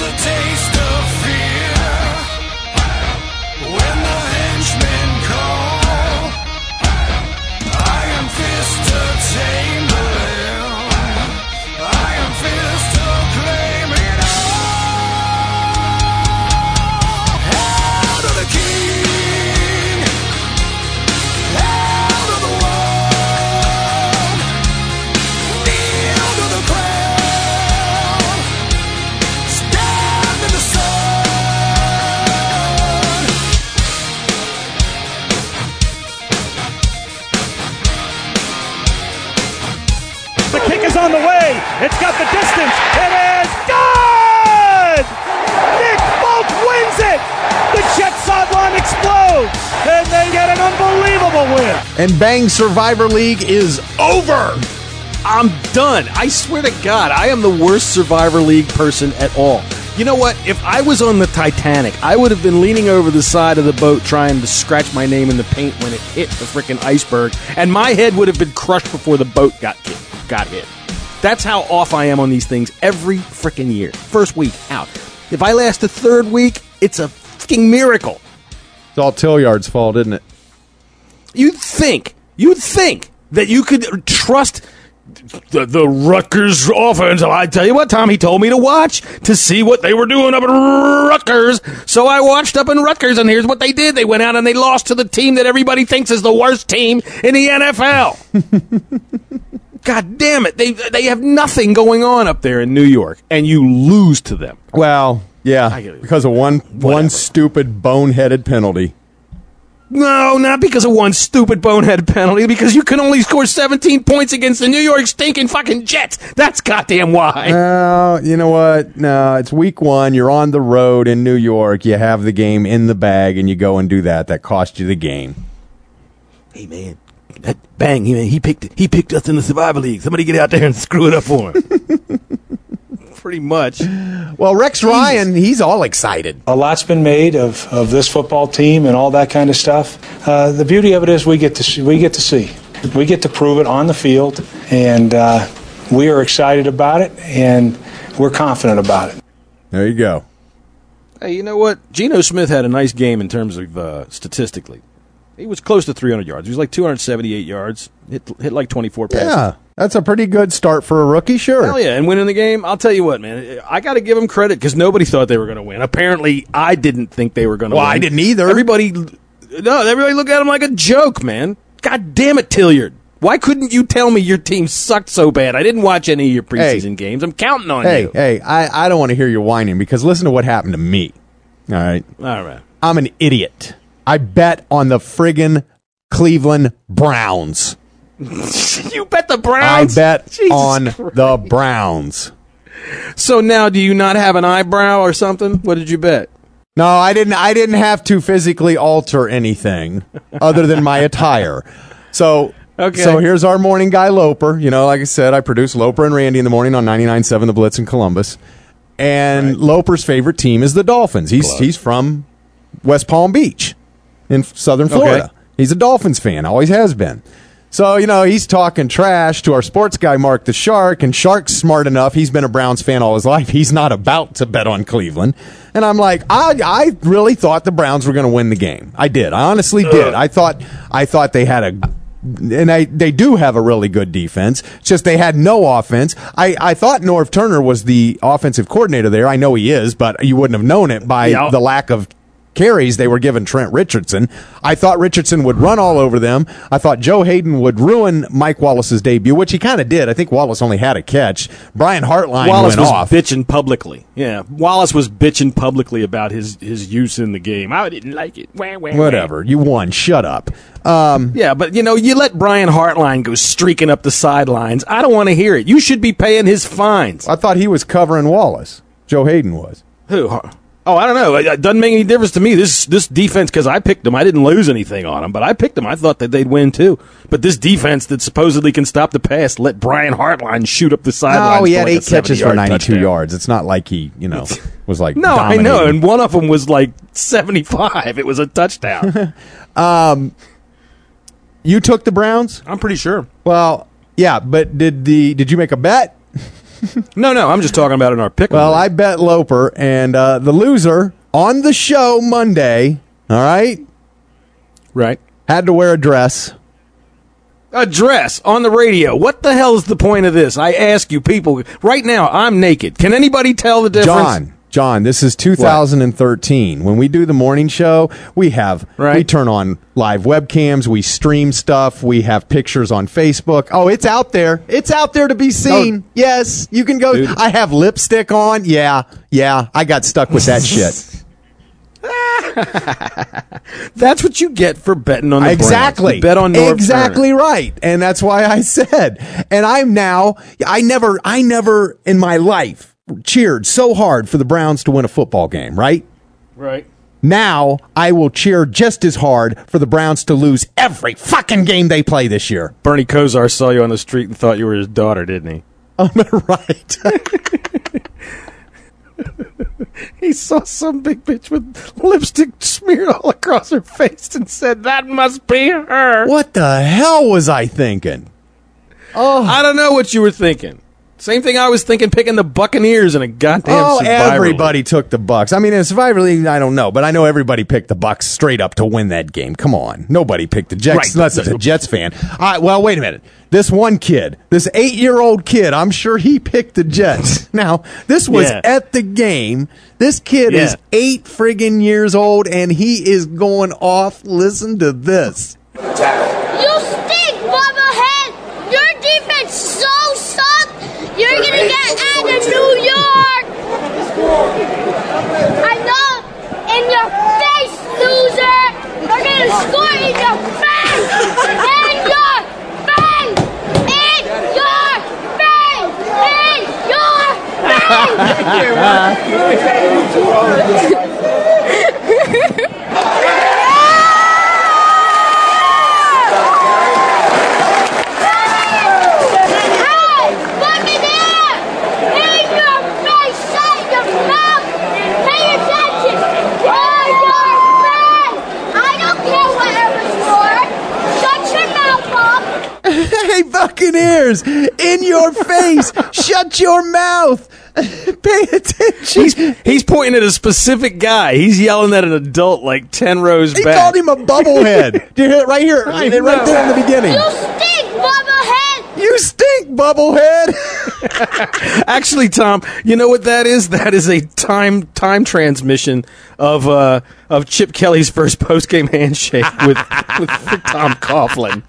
On the way, it's got the distance, it is good! Nick Folk wins it! The Jets sideline explodes, and they get an unbelievable win! And Bang Survivor League is over! I'm done. I swear to God, I am the worst Survivor League person at all. You know what? If I was on the Titanic, I would have been leaning over the side of the boat trying to scratch my name in the paint when it hit the frickin' iceberg, and my head would have been crushed before the boat got hit. That's how off I am on these things every frickin' year. First week out. If I last the third week, it's a fucking miracle. It's all Tilliard's fault, isn't it? You'd think that you could trust the Rutgers offense. I tell you what, Tom, he told me to watch to see what they were doing up at Rutgers. So I watched up in Rutgers, and here's what they did. They went out and they lost to the team that everybody thinks is the worst team in the NFL. God damn it. They have nothing going on up there in New York, and you lose to them. Well, yeah, because of one stupid boneheaded penalty. No, not because of one stupid bonehead penalty, because you can only score 17 points against the New York stinking fucking Jets. That's goddamn why. Well, you know what? No, it's week one. You're on the road in New York. You have the game in the bag, and you go and do that. That cost you the game. Hey, man. That Bang, he picked us in the Survivor League. Somebody get out there and screw it up for him. Pretty much. Well, Rex Ryan, he's all excited. A lot's been made of this football team and all that kind of stuff. The beauty of it is we get to see. We get to prove it on the field, and we are excited about it, and we're confident about it. There you go. Hey, you know what? Geno Smith had a nice game in terms of statistically. He was close to 300 yards. He was like 278 yards. Hit like 24 passes. Yeah, that's a pretty good start for a rookie, sure. Hell yeah, and winning the game, I'll tell you what, man. I got to give him credit because nobody thought they were going to win. Apparently, I didn't think they were going to win. Well, I didn't either. Everybody looked at him like a joke, man. God damn it, Tilliard. Why couldn't you tell me your team sucked so bad? I didn't watch any of your preseason games. I'm counting on you. Hey, I don't want to hear you whining because listen to what happened to me. All right? I'm an idiot. I bet on the friggin' Cleveland Browns. You bet the Browns? I bet on the Browns. So now, do you not have an eyebrow or something? What did you bet? No, I didn't have to physically alter anything other than my attire. So here's our morning guy, Loper. You know, like I said, I produce Loper and Randy in the morning on 99.7 The Blitz in Columbus. And Loper's favorite team is the Dolphins. He's from West Palm Beach in southern Florida. Okay. He's a Dolphins fan, always has been. So, you know, he's talking trash to our sports guy, Mark the Shark, and Shark's smart enough. He's been a Browns fan all his life. He's not about to bet on Cleveland. And I'm like, I really thought the Browns were going to win the game. I did. I honestly did. I thought they had and they do have a really good defense. It's just they had no offense. I thought Norv Turner was the offensive coordinator there. I know he is, but you wouldn't have known it by the lack of carries they were giving Trent Richardson. I thought Richardson would run all over them. I thought Joe Hayden would ruin Mike Wallace's debut, which he kind of did. I think Wallace only had a catch. Brian Hartline Wallace went was off. bitching publicly. Yeah, Wallace was bitching publicly about his use in the game. I didn't like it. Whatever. You won. Shut up. Yeah, but you let Brian Hartline go streaking up the sidelines. I don't want to hear it. You should be paying his fines. I thought he was covering Wallace. Joe Hayden was. Who? Oh, I don't know. It doesn't make any difference to me. This defense, because I picked them, I didn't lose anything on them, but I picked them. I thought that they'd win too. But this defense that supposedly can stop the pass let Brian Hartline shoot up the sidelines. Oh, he had like 8 catches for 92 touchdown. yards. It's not like he, was like No, dominating. I know, and one of them was like 75. It was a touchdown. You took the Browns? I'm pretty sure. Well, yeah, but did you make a bet? No, I'm just talking about in our pick. Well, I bet Loper, and the loser on the show Monday, all right? Right. Had to wear a dress. A dress on the radio. What the hell is the point of this? I ask you people, right now, I'm naked. Can anybody tell the difference? John, this is 2013. What? When we do the morning show, we turn on live webcams, we stream stuff, we have pictures on Facebook. Oh, it's out there. It's out there to be seen. Oh, yes, you can go. Dude. I have lipstick on. Yeah, I got stuck with that shit. That's what you get for betting on the exactly. Browns. You bet on Norv exactly Turner. Right, and that's why I said. And I never in my life cheered so hard for the Browns to win a football game, right? Right. Now, I will cheer just as hard for the Browns to lose every fucking game they play this year. Bernie Kosar saw you on the street and thought you were his daughter, didn't he? Right. He saw some big bitch with lipstick smeared all across her face and said, "That must be her." What the hell was I thinking? Oh, I don't know what you were thinking. Same thing I was thinking, picking the Buccaneers in a goddamn Survivor everybody League. Took the Bucs. I mean, in a Survivor League, I don't know, but I know everybody picked the Bucs straight up to win that game. Come on. Nobody picked the Jets, right. Unless it's a Jets fan. Well, wait a minute. This one kid, this 8-year-old kid, I'm sure he picked the Jets. Now, this was at the game. This kid is 8 friggin' years old, and he is going off. Listen to this. You stink, Bubblehead! Your defense so sucked! You're gonna get out of New York! I know! In your face, loser! They're gonna score in your face! In your face! In your face! In your face! Hey, Buccaneers, in your face. Shut your mouth. Pay attention. He's pointing at a specific guy. He's yelling at an adult like 10 rows back. He called him a bubblehead. Do you hear it right here? Right there in the beginning. You stink, Bubblehead. You stink, Bubblehead. Actually, Tom, you know what that is? That is a time transmission of Chip Kelly's first postgame handshake with Tom Coughlin.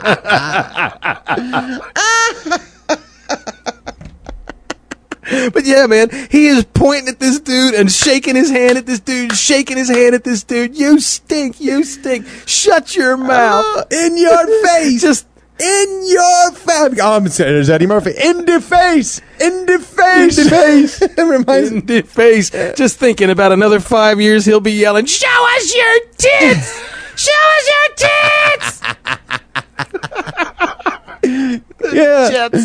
But yeah, man, he is pointing at this dude and shaking his hand at this dude, shaking his hand at this dude. You stink, you stink. Shut your mouth. In your face. Just in your face. I'm saying, there's Eddie Murphy. In the face. In the face. In the face. It reminds in the face. Just thinking about another 5 years, he'll be yelling, "Show us your tits! Show us your tits!" Yeah. Jets.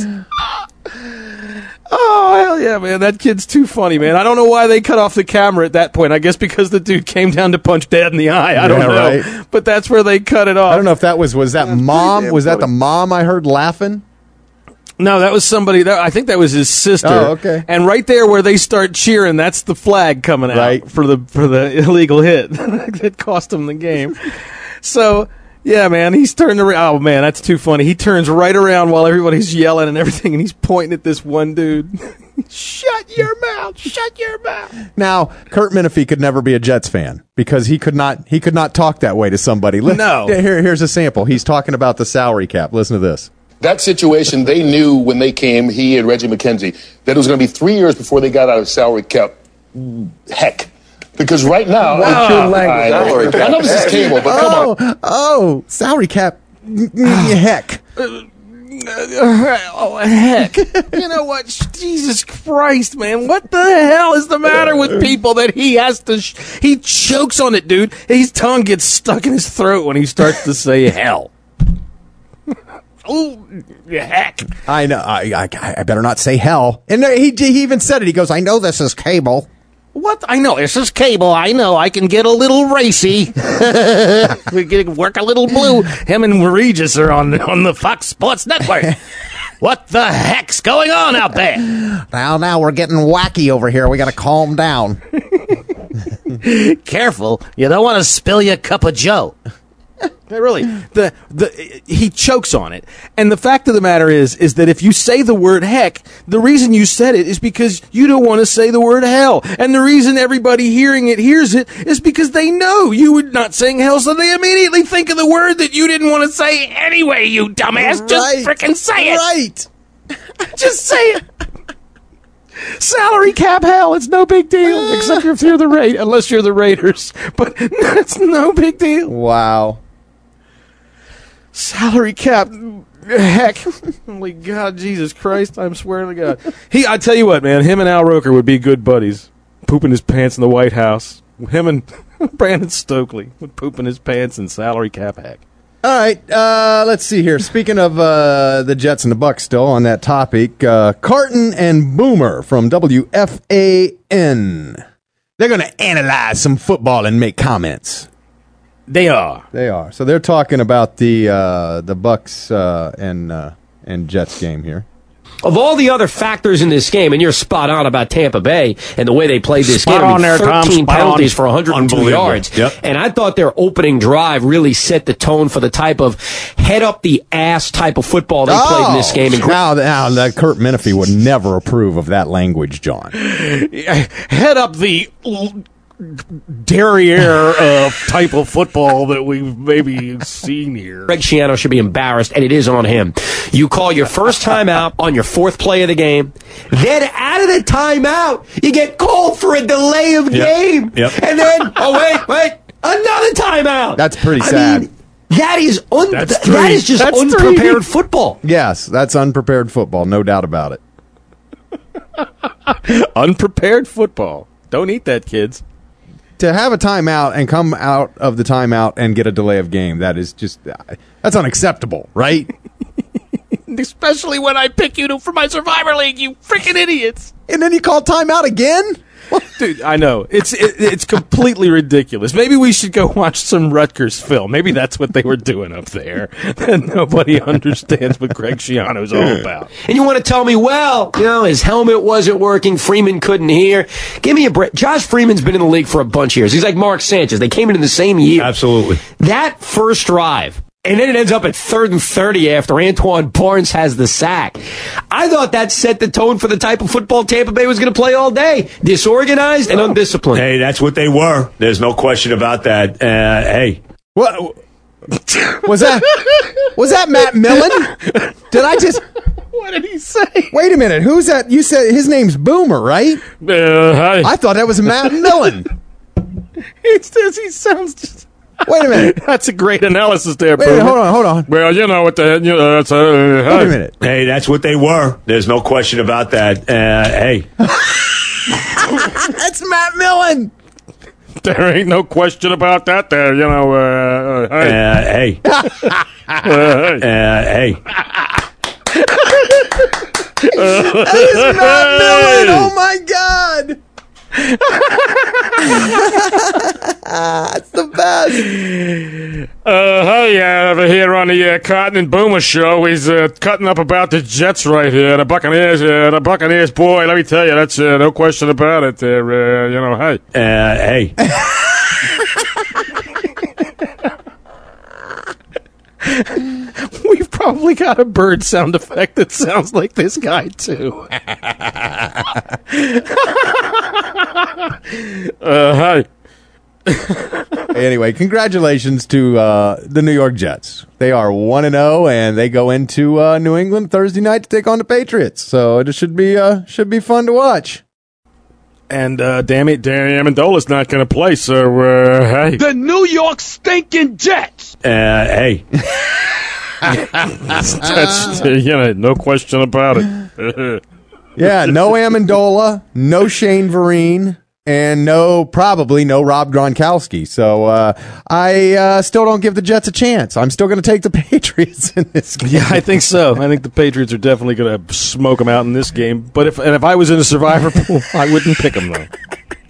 Oh, hell yeah, man. That kid's too funny, man. I don't know why they cut off the camera at that point. I guess because the dude came down to punch Dad in the eye. I don't know. Right. But that's where they cut it off. I don't know if that was that mom? Was that the mom I heard laughing? No, that was somebody. I think that was his sister. Oh, okay. And right there where they start cheering, that's the flag coming out for the illegal hit that cost him the game. So, Yeah, man, he's turned around. Oh, man, that's too funny. He turns right around while everybody's yelling and everything, and he's pointing at this one dude. Shut your mouth! Shut your mouth! Now, Kurt Menefee could never be a Jets fan because he could not talk that way to somebody. No. Here's a sample. He's talking about the salary cap. Listen to this. That situation, they knew when they came, he and Reggie McKenzie, that it was going to be 3 years before they got out of salary cap. Heck. Because right now, I know this is cable, but come on. Oh, salary cap. Heck. Oh, heck. You know what? Jesus Christ, man. What the hell is the matter with people that he has to... he chokes on it, dude. His tongue gets stuck in his throat when he starts to say hell. Oh, heck. I know. I better not say hell. And he even said it. He goes, I know this is cable. What? I know, this is cable. I know. I can get a little racy. We can work a little blue. Him and Regis are on the Fox Sports Network. What the heck's going on out there? Now we're getting wacky over here. We got to calm down. Careful. You don't want to spill your cup of joe. Really, he chokes on it, and the fact of the matter is that if you say the word heck, the reason you said it is because you don't want to say the word hell, and the reason everybody hearing it hears it is because they know you were not saying hell, so they immediately think of the word that you didn't want to say anyway. You dumbass, just frickin' say it. Right, just say it. Salary cap hell, it's no big deal, except if you're unless you're the Raiders, but it's no big deal. Wow. Salary cap, heck. Holy God, Jesus Christ, I'm swearing to God. I tell you what, man, him and Al Roker would be good buddies. Pooping his pants in the White House. Him and Brandon Stokely would poop in his pants and salary cap heck. All right, let's see here. Speaking of the Jets and the Bucs still on that topic, Carton and Boomer from WFAN. They're going to analyze some football and make comments. They are. So they're talking about the Bucs and Jets game here. Of all the other factors in this game, and you're spot on about Tampa Bay and the way they played this game, 13 penalties for 102 yards. Yep. And I thought their opening drive really set the tone for the type of head-up-the-ass type of football they played in this game. Now, Kurt Menefee would never approve of that language, John. Head up the... derriere type of football that we've maybe seen here. Greg Schiano should be embarrassed, and it is on him. You call your first timeout on your fourth play of the game, then out of the timeout, you get called for a delay of game. Yep. And then, wait, another timeout. That's pretty sad. I mean, that is just unprepared football. Yes, that's unprepared football, no doubt about it. Unprepared football. Don't eat that, kids. To have a timeout and come out of the timeout and get a delay of game, that's unacceptable, right? Especially when I pick you for my Survivor League, you freaking idiots. And then you call timeout again? Dude, I know. It's completely ridiculous. Maybe we should go watch some Rutgers film. Maybe that's what they were doing up there. And nobody understands what Greg Schiano's all about. And you want to tell me, well, his helmet wasn't working, Freeman couldn't hear. Give me a break. Josh Freeman's been in the league for a bunch of years. He's like Mark Sanchez. They came in the same year. Absolutely. That first drive, and then it ends up at 3rd and 30 after Antoine Barnes has the sack. I thought that set the tone for the type of football Tampa Bay was going to play all day. Disorganized and undisciplined. Hey, that's what they were. There's no question about that. Hey. What? Was that Matt Millen? Did I just... What did he say? Wait a minute. Who's that? You said his name's Boomer, right? Hi. I thought that was Matt Millen. He sounds just... Wait a minute. That's a great analysis there, Wait, hold on. Well, what the... that's, wait a minute. Hey, that's what they were. There's no question about that. Hey. That's Matt Millen. There ain't no question about that there, hey. Hey. That is Matt Millen. Oh, my God. That's the best. Hey, over here on the Cotton and Boomer show, he's cutting up about the Jets right here. The Buccaneers, boy, let me tell you, that's no question about it. Hey. Hey. We've probably got a bird sound effect that sounds like this guy, too. Hi. Anyway, congratulations to the New York Jets. They are 1-0, and they go into New England Thursday night to take on the Patriots. So it should be fun to watch. And damn it, Danny Amendola's not going to play. So hey, The New York stinking Jets. Hey. That's no question about it. Yeah, no Amendola, no Shane Vereen, and probably no Rob Gronkowski. So I still don't give the Jets a chance. I'm still going to take the Patriots in this game. Yeah, I think so. I think the Patriots are definitely going to smoke them out in this game. But if I was in a survivor pool, I wouldn't pick them, though.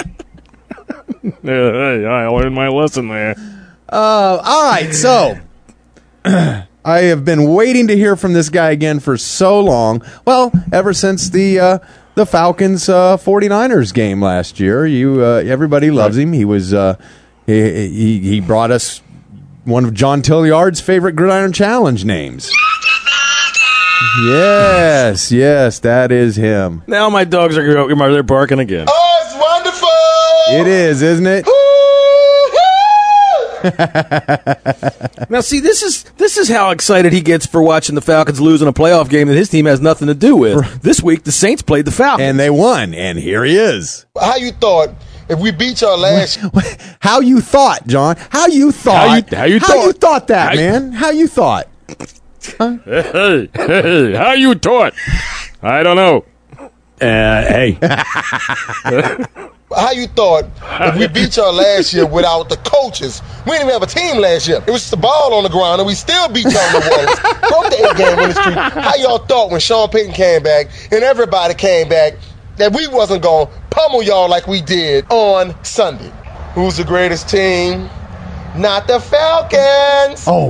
Hey, I learned my lesson there. All right, so I have been waiting to hear from this guy again for so long. Well, ever since the Falcons 49ers game last year. Everybody loves him. He was he brought us one of John Tilliard's favorite Gridiron Challenge names. Yes, that is him. Now my dogs they're barking again. Oh, it's wonderful! It is, isn't it? Now, see, this is how excited he gets for watching the Falcons lose in a playoff game that his team has nothing to do with. This week, the Saints played the Falcons. And they won, and here he is. How you thought if we beat y'all last... How you thought, John? How you thought? How you thought that, man? How you thought? Huh? Hey, how you thought? I don't know. Hey. How you thought if we beat y'all last year without the coaches? We didn't even have a team last year. It was just the ball on the ground, and we still beat y'all in the Wallace. Broke the 8-game winning streak. How y'all thought when Sean Payton came back and everybody came back that we wasn't going to pummel y'all like we did on Sunday? Who's the greatest team? Not the Falcons. Oh.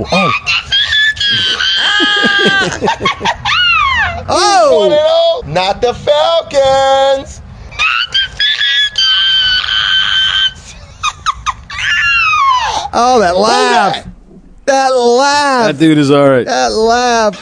Oh. Not the Falcons. Oh, that laugh. That laugh. That dude is all right. That laugh.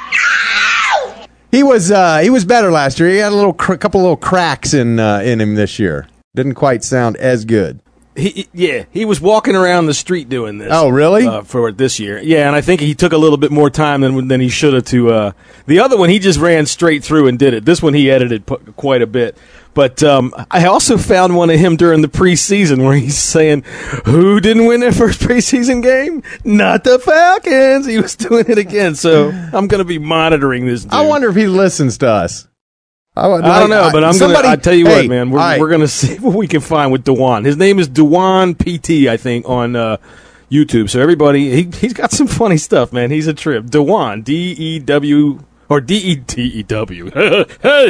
He was better last year. He had a couple little cracks in him this year. Didn't quite sound as good. He was walking around the street doing this. Oh, really? For this year. Yeah, and I think he took a little bit more time than he should have to. The other one, he just ran straight through and did it. This one, he edited quite a bit. But I also found one of him during the preseason where he's saying, who didn't win their first preseason game? Not the Falcons. He was doing it again. So I'm going to be monitoring this dude. I wonder if he listens to us. I don't know, but I tell you what, man, we're going to see what we can find with Dewan. His name is Dewan PT, I think, on YouTube. So everybody, he's got some funny stuff, man. He's a trip. Dewan, D-E-W, or D-E-D-E-W. Hey!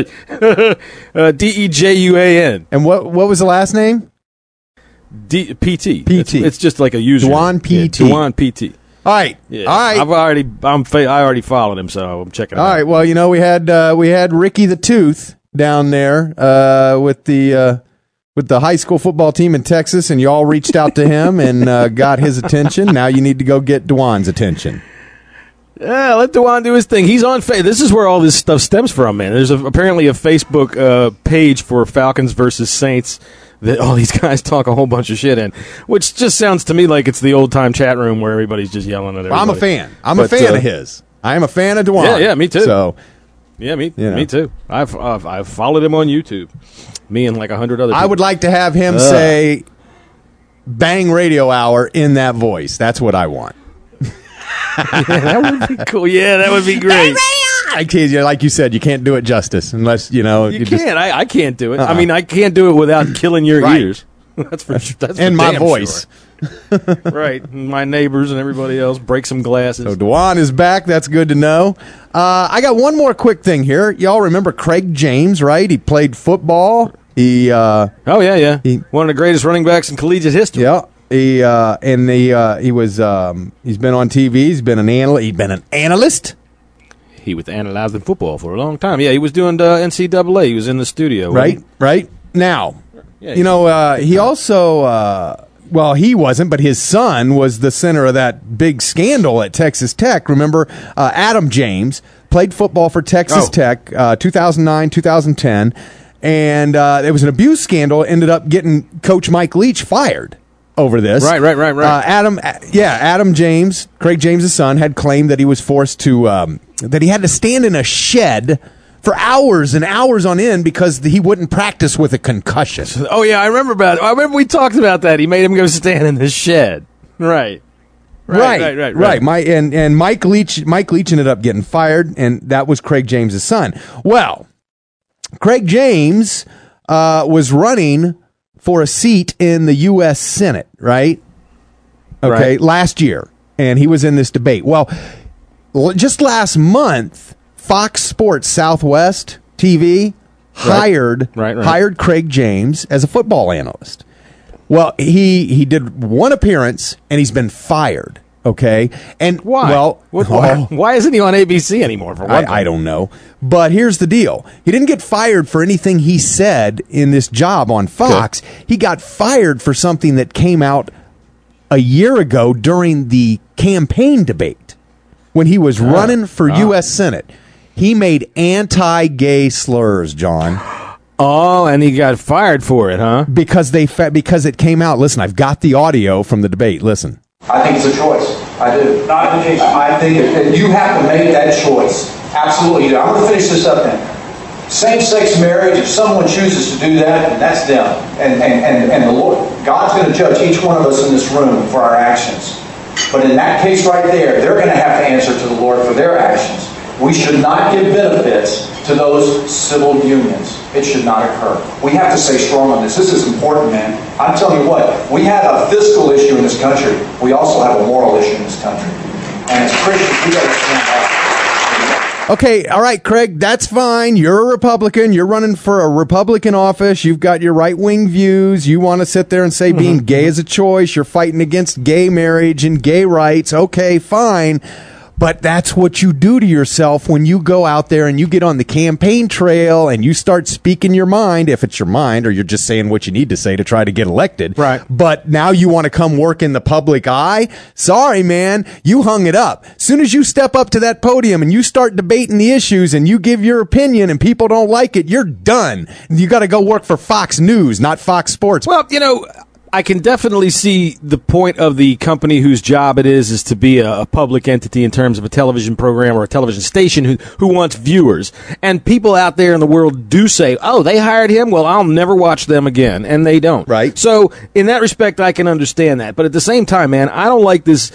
D-E-J-U-A-N. And what was the last name? PT. PT. It's just like a user. Dewan PT. Yeah, Dewan PT. All right. Yeah. All right. I already followed him, so I'm checking it out. All right. Well, we had Ricky the Tooth down there with the high school football team in Texas, and y'all reached out to him and got his attention. Now you need to go get Dewan's attention. Yeah, let Dewan do his thing. He's on Facebook. This is where all this stuff stems from, man. There's apparently a Facebook page for Falcons versus Saints that all these guys talk a whole bunch of shit in, which just sounds to me like it's the old-time chat room where everybody's just yelling at everybody. I'm a fan. I'm a fan of his. I am a fan of Dewan. Yeah, me too. So, yeah, me too. I've followed him on YouTube. Me and like 100 other people. I would like to have him say Bang Radio Hour in that voice. That's what I want. Yeah, that would be cool. Yeah, that would be great. I tease you, like you said, you can't do it justice unless you can't. I can't do it. I mean, I can't do it without killing your ears. That's for sure. That's and my voice. Sure. Right, my neighbors and everybody else break some glasses. So Dewan is back. That's good to know. I got one more quick thing here. Y'all remember Craig James, right? He played football. He one of the greatest running backs in collegiate history. Yeah. He's been on TV. He's been an analyst. He's been an analyst. He was analyzing football for a long time. Yeah, he was doing NCAA. He was in the studio. Right. Now, he also well, he wasn't, but his son was the center of that big scandal at Texas Tech. Remember, Adam James played football for Texas Tech 2009, 2010, and it was an abuse scandal. Ended up getting Coach Mike Leach fired over this. Right. Adam James, Craig James' son, had claimed that he was forced to, that he had to stand in a shed for hours and hours on end because he wouldn't practice with a concussion. Oh, yeah, I remember we talked about that. He made him go stand in the shed. Right. Right. Mike Leach ended up getting fired, and that was Craig James' son. Well, Craig James was running for a seat in the U.S. Senate, right? Okay, last year, and he was in this debate. Well, just last month, Fox Sports Southwest TV hired Craig James as a football analyst. Well, he did one appearance, and he's been fired. Okay, and why? Well, why isn't he on ABC anymore? For one I don't know, but here's the deal: he didn't get fired for anything he said in this job on Fox. Good. He got fired for something that came out a year ago during the campaign debate when he was running for U.S. Senate. He made anti-gay slurs, John. Oh, and he got fired for it, huh? Because it came out. Listen, I've got the audio from the debate. Listen. I think it's a choice. I do. I think that you have to make that choice. Absolutely. You do. I'm going to finish this up then. Same-sex marriage, if someone chooses to do that, that's them. And the Lord, God's going to judge each one of us in this room for our actions. But in that case right there, they're going to have to answer to the Lord for their actions. We should not give benefits to those civil unions. It should not occur. We have to stay strong on this. This is important, man. I'm telling you what, we have a fiscal issue in this country. We also have a moral issue in this country. And as Christians, we got to stand up. Okay, all right, Craig, that's fine. You're a Republican. You're running for a Republican office. You've got your right-wing views. You want to sit there and say being gay is a choice. You're fighting against gay marriage and gay rights. Okay, fine. But that's what you do to yourself when you go out there and you get on the campaign trail and you start speaking your mind, if it's your mind, or you're just saying what you need to say to try to get elected. Right. But now you want to come work in the public eye? Sorry, man. You hung it up. As soon as you step up to that podium and you start debating the issues and you give your opinion and people don't like it, you're done. You got to go work for Fox News, not Fox Sports. Well, I can definitely see the point of the company whose job it is to be a public entity in terms of a television program or a television station who wants viewers. And people out there in the world do say, oh, they hired him? Well, I'll never watch them again. And they don't. Right. So in that respect, I can understand that. But at the same time, man, I don't like this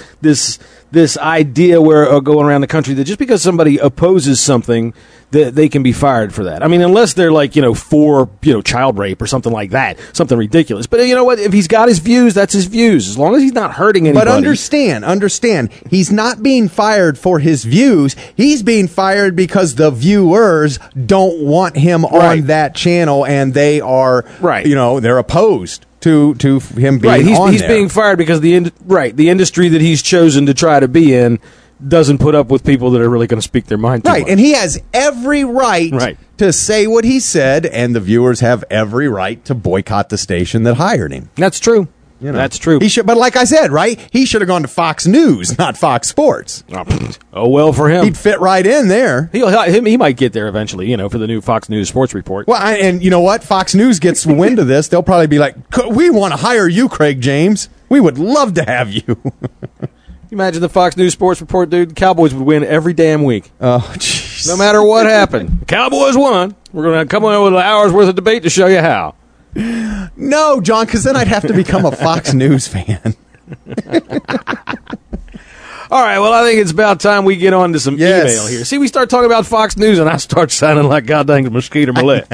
idea where going around the country that just because somebody opposes something that they can be fired for that. I mean, unless they're like, for, child rape or something like that, something ridiculous. But you know what? If he's got his views, that's his views. As long as he's not hurting anybody. But understand, he's not being fired for his views. He's being fired because the viewers don't want him on that channel and they are, they're opposed to him being on he's there. Being fired because the industry that he's chosen to try to be in doesn't put up with people that are really going to speak their mind too much. And he has every right to say what he said, and the viewers have every right to boycott the station that hired him. That's true. That's true. He should, but like I said, he should have gone to Fox News, not Fox Sports. Oh, well for him. He'd fit right in there. He might get there eventually, for the new Fox News Sports Report. Well, and you know what? Fox News gets wind of this. They'll probably be like, we want to hire you, Craig James. We would love to have you. Imagine the Fox News Sports Report, dude. The Cowboys would win every damn week. Oh, jeez. No matter what happened. The Cowboys won. We're going to come on with an hour's worth of debate to show you how. No, John, because then I'd have to become a Fox News fan. All right, well, I think it's about time we get on to some email here. See, we start talking about Fox News, and I start sounding like goddamn Mosquito Millette.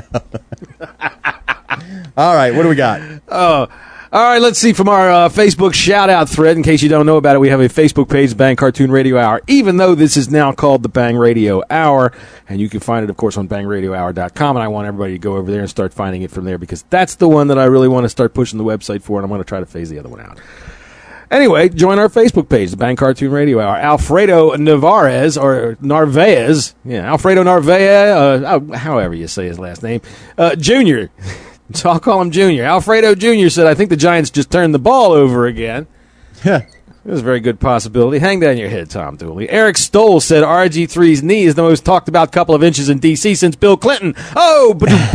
All right, what do we got? All right, let's see from our Facebook shout-out thread. In case you don't know about it, we have a Facebook page, Bang Cartoon Radio Hour, even though this is now called the Bang Radio Hour. And you can find it, of course, on bangradiohour.com. And I want everybody to go over there and start finding it from there because that's the one that I really want to start pushing the website for, and I'm going to try to phase the other one out. Anyway, join our Facebook page, the Bang Cartoon Radio Hour. Alfredo Narvaez, Alfredo Narvaez, however you say his last name, Junior. So I'll call him Junior. Alfredo Jr. said, I think the Giants just turned the ball over again. Yeah. It was a very good possibility. Hang down your head, Tom Dooley. Eric Stoll said RG3's knee is the most talked about couple of inches in D.C. since Bill Clinton. Oh,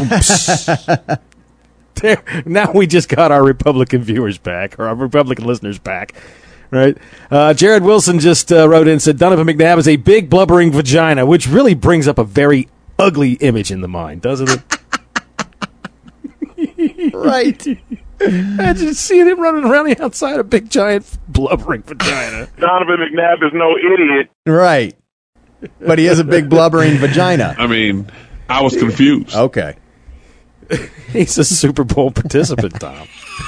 there. Now we just got our Republican viewers back, or our Republican listeners back. Right? Jared Wilson just wrote in and said, Donovan McNabb is a big blubbering vagina, which really brings up a very ugly image in the mind, doesn't it? Right. Imagine seeing him running around the outside a big, giant, blubbering vagina. Donovan McNabb is no idiot. Right. But he has a big, blubbering vagina. I mean, I was confused. Okay. He's a Super Bowl participant, Tom.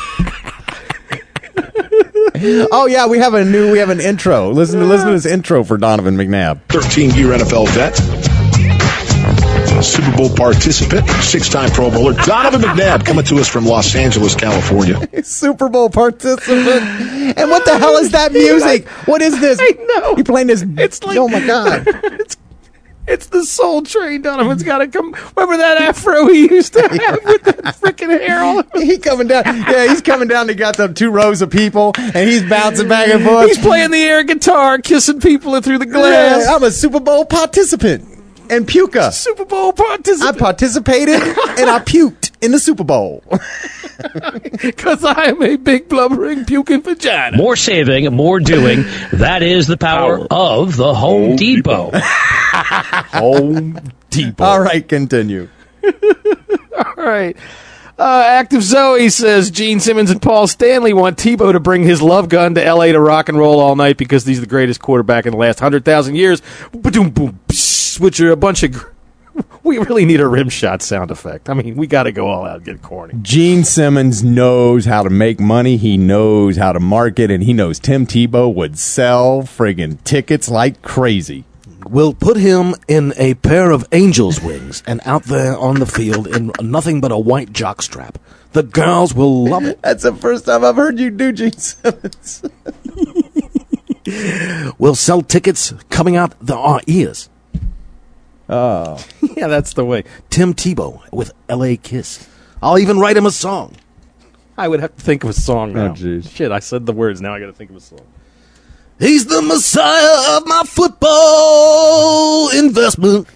Oh, yeah, we have an intro. Listen to this intro for Donovan McNabb. 13-year NFL vet. Super Bowl participant, 6-time Pro Bowler, Donovan McNabb, coming to us from Los Angeles, California. Super Bowl participant. And what the hell is that music? What is this? I know. You playing this? It's like, oh, my God. It's the Soul Train. Donovan's got to come. Remember that afro he used to have with that freaking hair all over? He's coming down. Yeah, he's coming down. They got the 2 rows of people, and he's bouncing back and forth. He's playing the air guitar, kissing people through the glass. Yeah, I'm a Super Bowl participant. And Puka. Super Bowl participant. I participated and I puked in the Super Bowl. Because I am a big blubbering puking vagina. More saving, more doing. That is the power of the Home Depot. Home Depot. All right, continue. All right. Active Zoe says Gene Simmons and Paul Stanley want Tebow to bring his love gun to L.A. to rock and roll all night because he's the greatest quarterback in the last 100,000 years. Which are a bunch of... We really need a rim shot sound effect. I mean, we got to go all out and get corny. Gene Simmons knows how to make money. He knows how to market, and he knows Tim Tebow would sell friggin' tickets like crazy. We'll put him in a pair of angel's wings and out there on the field in nothing but a white jockstrap. The girls will love it. That's the first time I've heard you do Gene Simmons. We'll sell tickets coming out our ears. Oh. Yeah, that's the way. Tim Tebow with L.A. Kiss. I'll even write him a song. I would have to think of a song now. Oh, jeez. Shit, I said the words. Now I got to think of a song. He's the messiah of my football investment.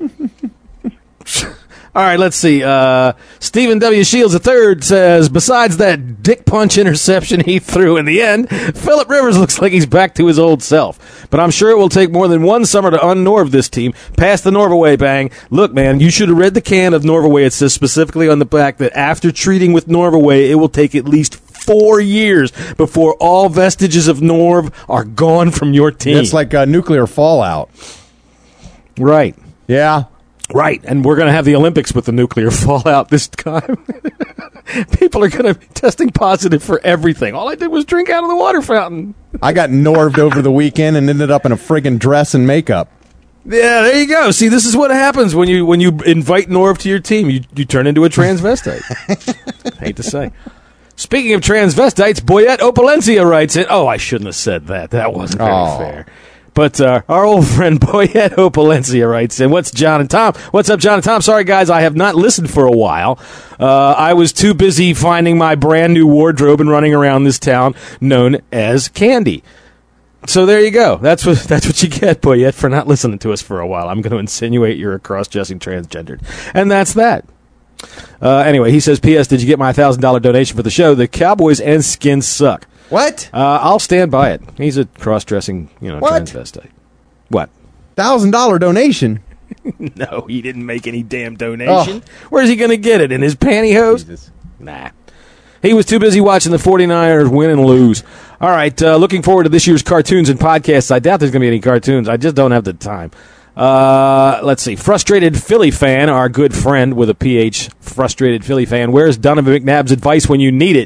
All right, let's see. Stephen W. Shields III says, besides that dick punch interception he threw in the end, Phillip Rivers looks like he's back to his old self. But I'm sure it will take more than one summer to un-Norv this team. Pass the Norvaway, bang. Look, man, you should have read the can of Norvaway. It says specifically on the back that after treating with Norvaway, it will take at least 4 years before all vestiges of Norv are gone from your team. It's like nuclear fallout. Right. Yeah. Right, and we're going to have the Olympics with the nuclear fallout this time. People are going to be testing positive for everything. All I did was drink out of the water fountain. I got Norved over the weekend and ended up in a friggin' dress and makeup. Yeah, there you go. See, this is what happens when you invite Norv to your team. You turn into a transvestite. Hate to say. Speaking of transvestites, Boyette Opalencia writes in. Oh, I shouldn't have said that. That wasn't very fair. But our old friend Boyette Opalencia writes in, what's John and Tom? What's up, John and Tom? Sorry, guys, I have not listened for a while. I was too busy finding my brand new wardrobe and running around this town known as Candy. So there you go. That's what you get, Boyette, for not listening to us for a while. I'm going to insinuate you're a cross-dressing transgendered. And that's that. Anyway, he says, P.S., did you get my $1,000 donation for the show? The Cowboys and skins suck. What? I'll stand by it. He's a cross-dressing, transvestite. What? $1,000 donation? No, he didn't make any damn donation. Oh. Where's he going to get it? In his pantyhose? Jesus. Nah. He was too busy watching the 49ers win and lose. All right, looking forward to this year's cartoons and podcasts. I doubt there's going to be any cartoons. I just don't have the time. Let's see. Frustrated Philly fan, our good friend with a PH, frustrated Philly fan. Where's Donovan McNabb's advice when you need it?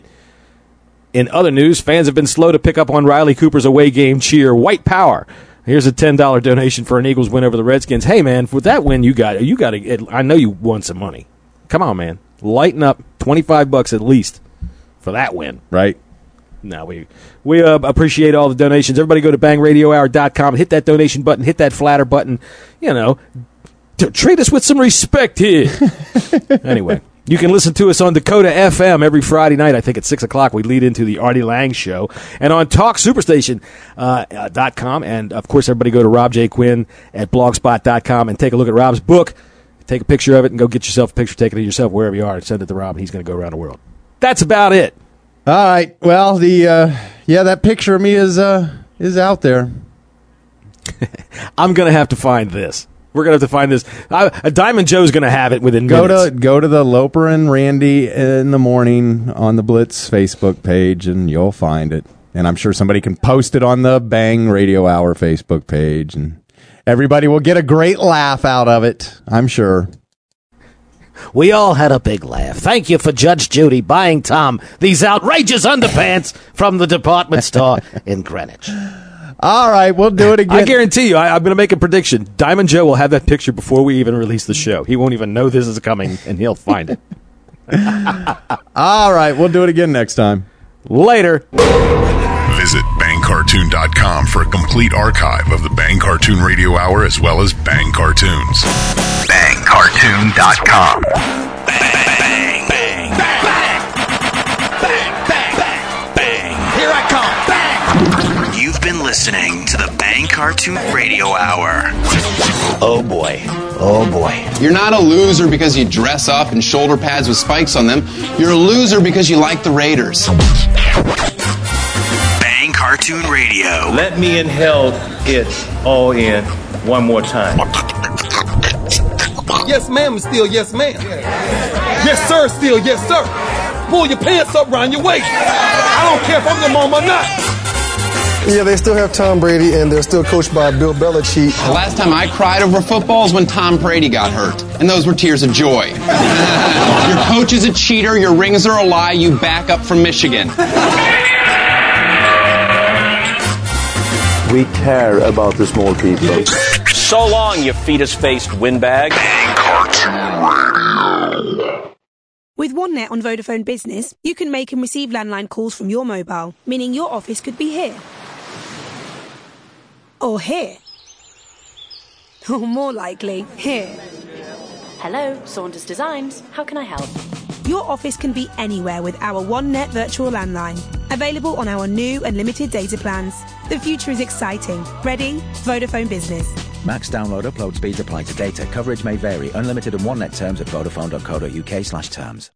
In other news, fans have been slow to pick up on Riley Cooper's away game cheer. White power. Here's a $10 donation for an Eagles win over the Redskins. Hey, man, with that win, you got to. I know you won some money. Come on, man. Lighten up. $25 at least for that win. Right. No, we appreciate all the donations. Everybody go to bangradiohour.com, hit that donation button, hit that flatter button. Treat us with some respect here. Anyway. You can listen to us on Dakota FM every Friday night. I think at 6 o'clock we lead into the Artie Lang Show. And on TalkSuperstation.com. And, of course, everybody go to Rob J. Quinn at Blogspot.com and take a look at Rob's book. Take a picture of it and go get yourself a picture, take it of yourself wherever you are, and send it to Rob, and he's going to go around the world. That's about it. All right. Well, that picture of me is out there. I'm going to have to find this. We're going to have to find this. Diamond Joe's going to have it within minutes. Go to the Loper and Randy in the morning on the Blitz Facebook page, and you'll find it. And I'm sure somebody can post it on the Bang Radio Hour Facebook page, and everybody will get a great laugh out of it, I'm sure. We all had a big laugh. Thank you for Judge Judy buying Tom these outrageous underpants from the department store in Greenwich. All right, we'll do it again. I guarantee you, I'm going to make a prediction. Diamond Joe will have that picture before we even release the show. He won't even know this is coming, and he'll find it. All right, we'll do it again next time. Later. Visit BangCartoon.com for a complete archive of the Bang Cartoon Radio Hour as well as Bang Cartoons. BangCartoon.com. Bang, bang, bang, bang, bang, bang, bang. Here I come. Bang. You've been listening to the Bang Cartoon Radio Hour. Oh boy. Oh boy. You're not a loser because you dress up in shoulder pads with spikes on them. You're a loser because you like the Raiders. Bang Cartoon Radio. Let me inhale it all in one more time. Yes, ma'am, still yes, ma'am. Yes, sir, still yes, sir. Pull your pants up around your waist. I don't care if I'm your mom or not. Yeah, they still have Tom Brady, and they're still coached by Bill Belichick. The last time I cried over football was when Tom Brady got hurt, and those were tears of joy. Your coach is a cheater, your rings are a lie, you back up from Michigan. We care about the small people. So long, you fetus-faced windbag. Bang Cartoon Radio. With OneNet on Vodafone Business, you can make and receive landline calls from your mobile, meaning your office could be here. Or here. Or more likely, here. Hello, Saunders Designs. How can I help? Your office can be anywhere with our OneNet virtual landline. Available on our new unlimited data plans. The future is exciting. Ready? Vodafone Business. Max download upload speeds apply to data. Coverage may vary. Unlimited and OneNet terms at vodafone.co.uk/terms.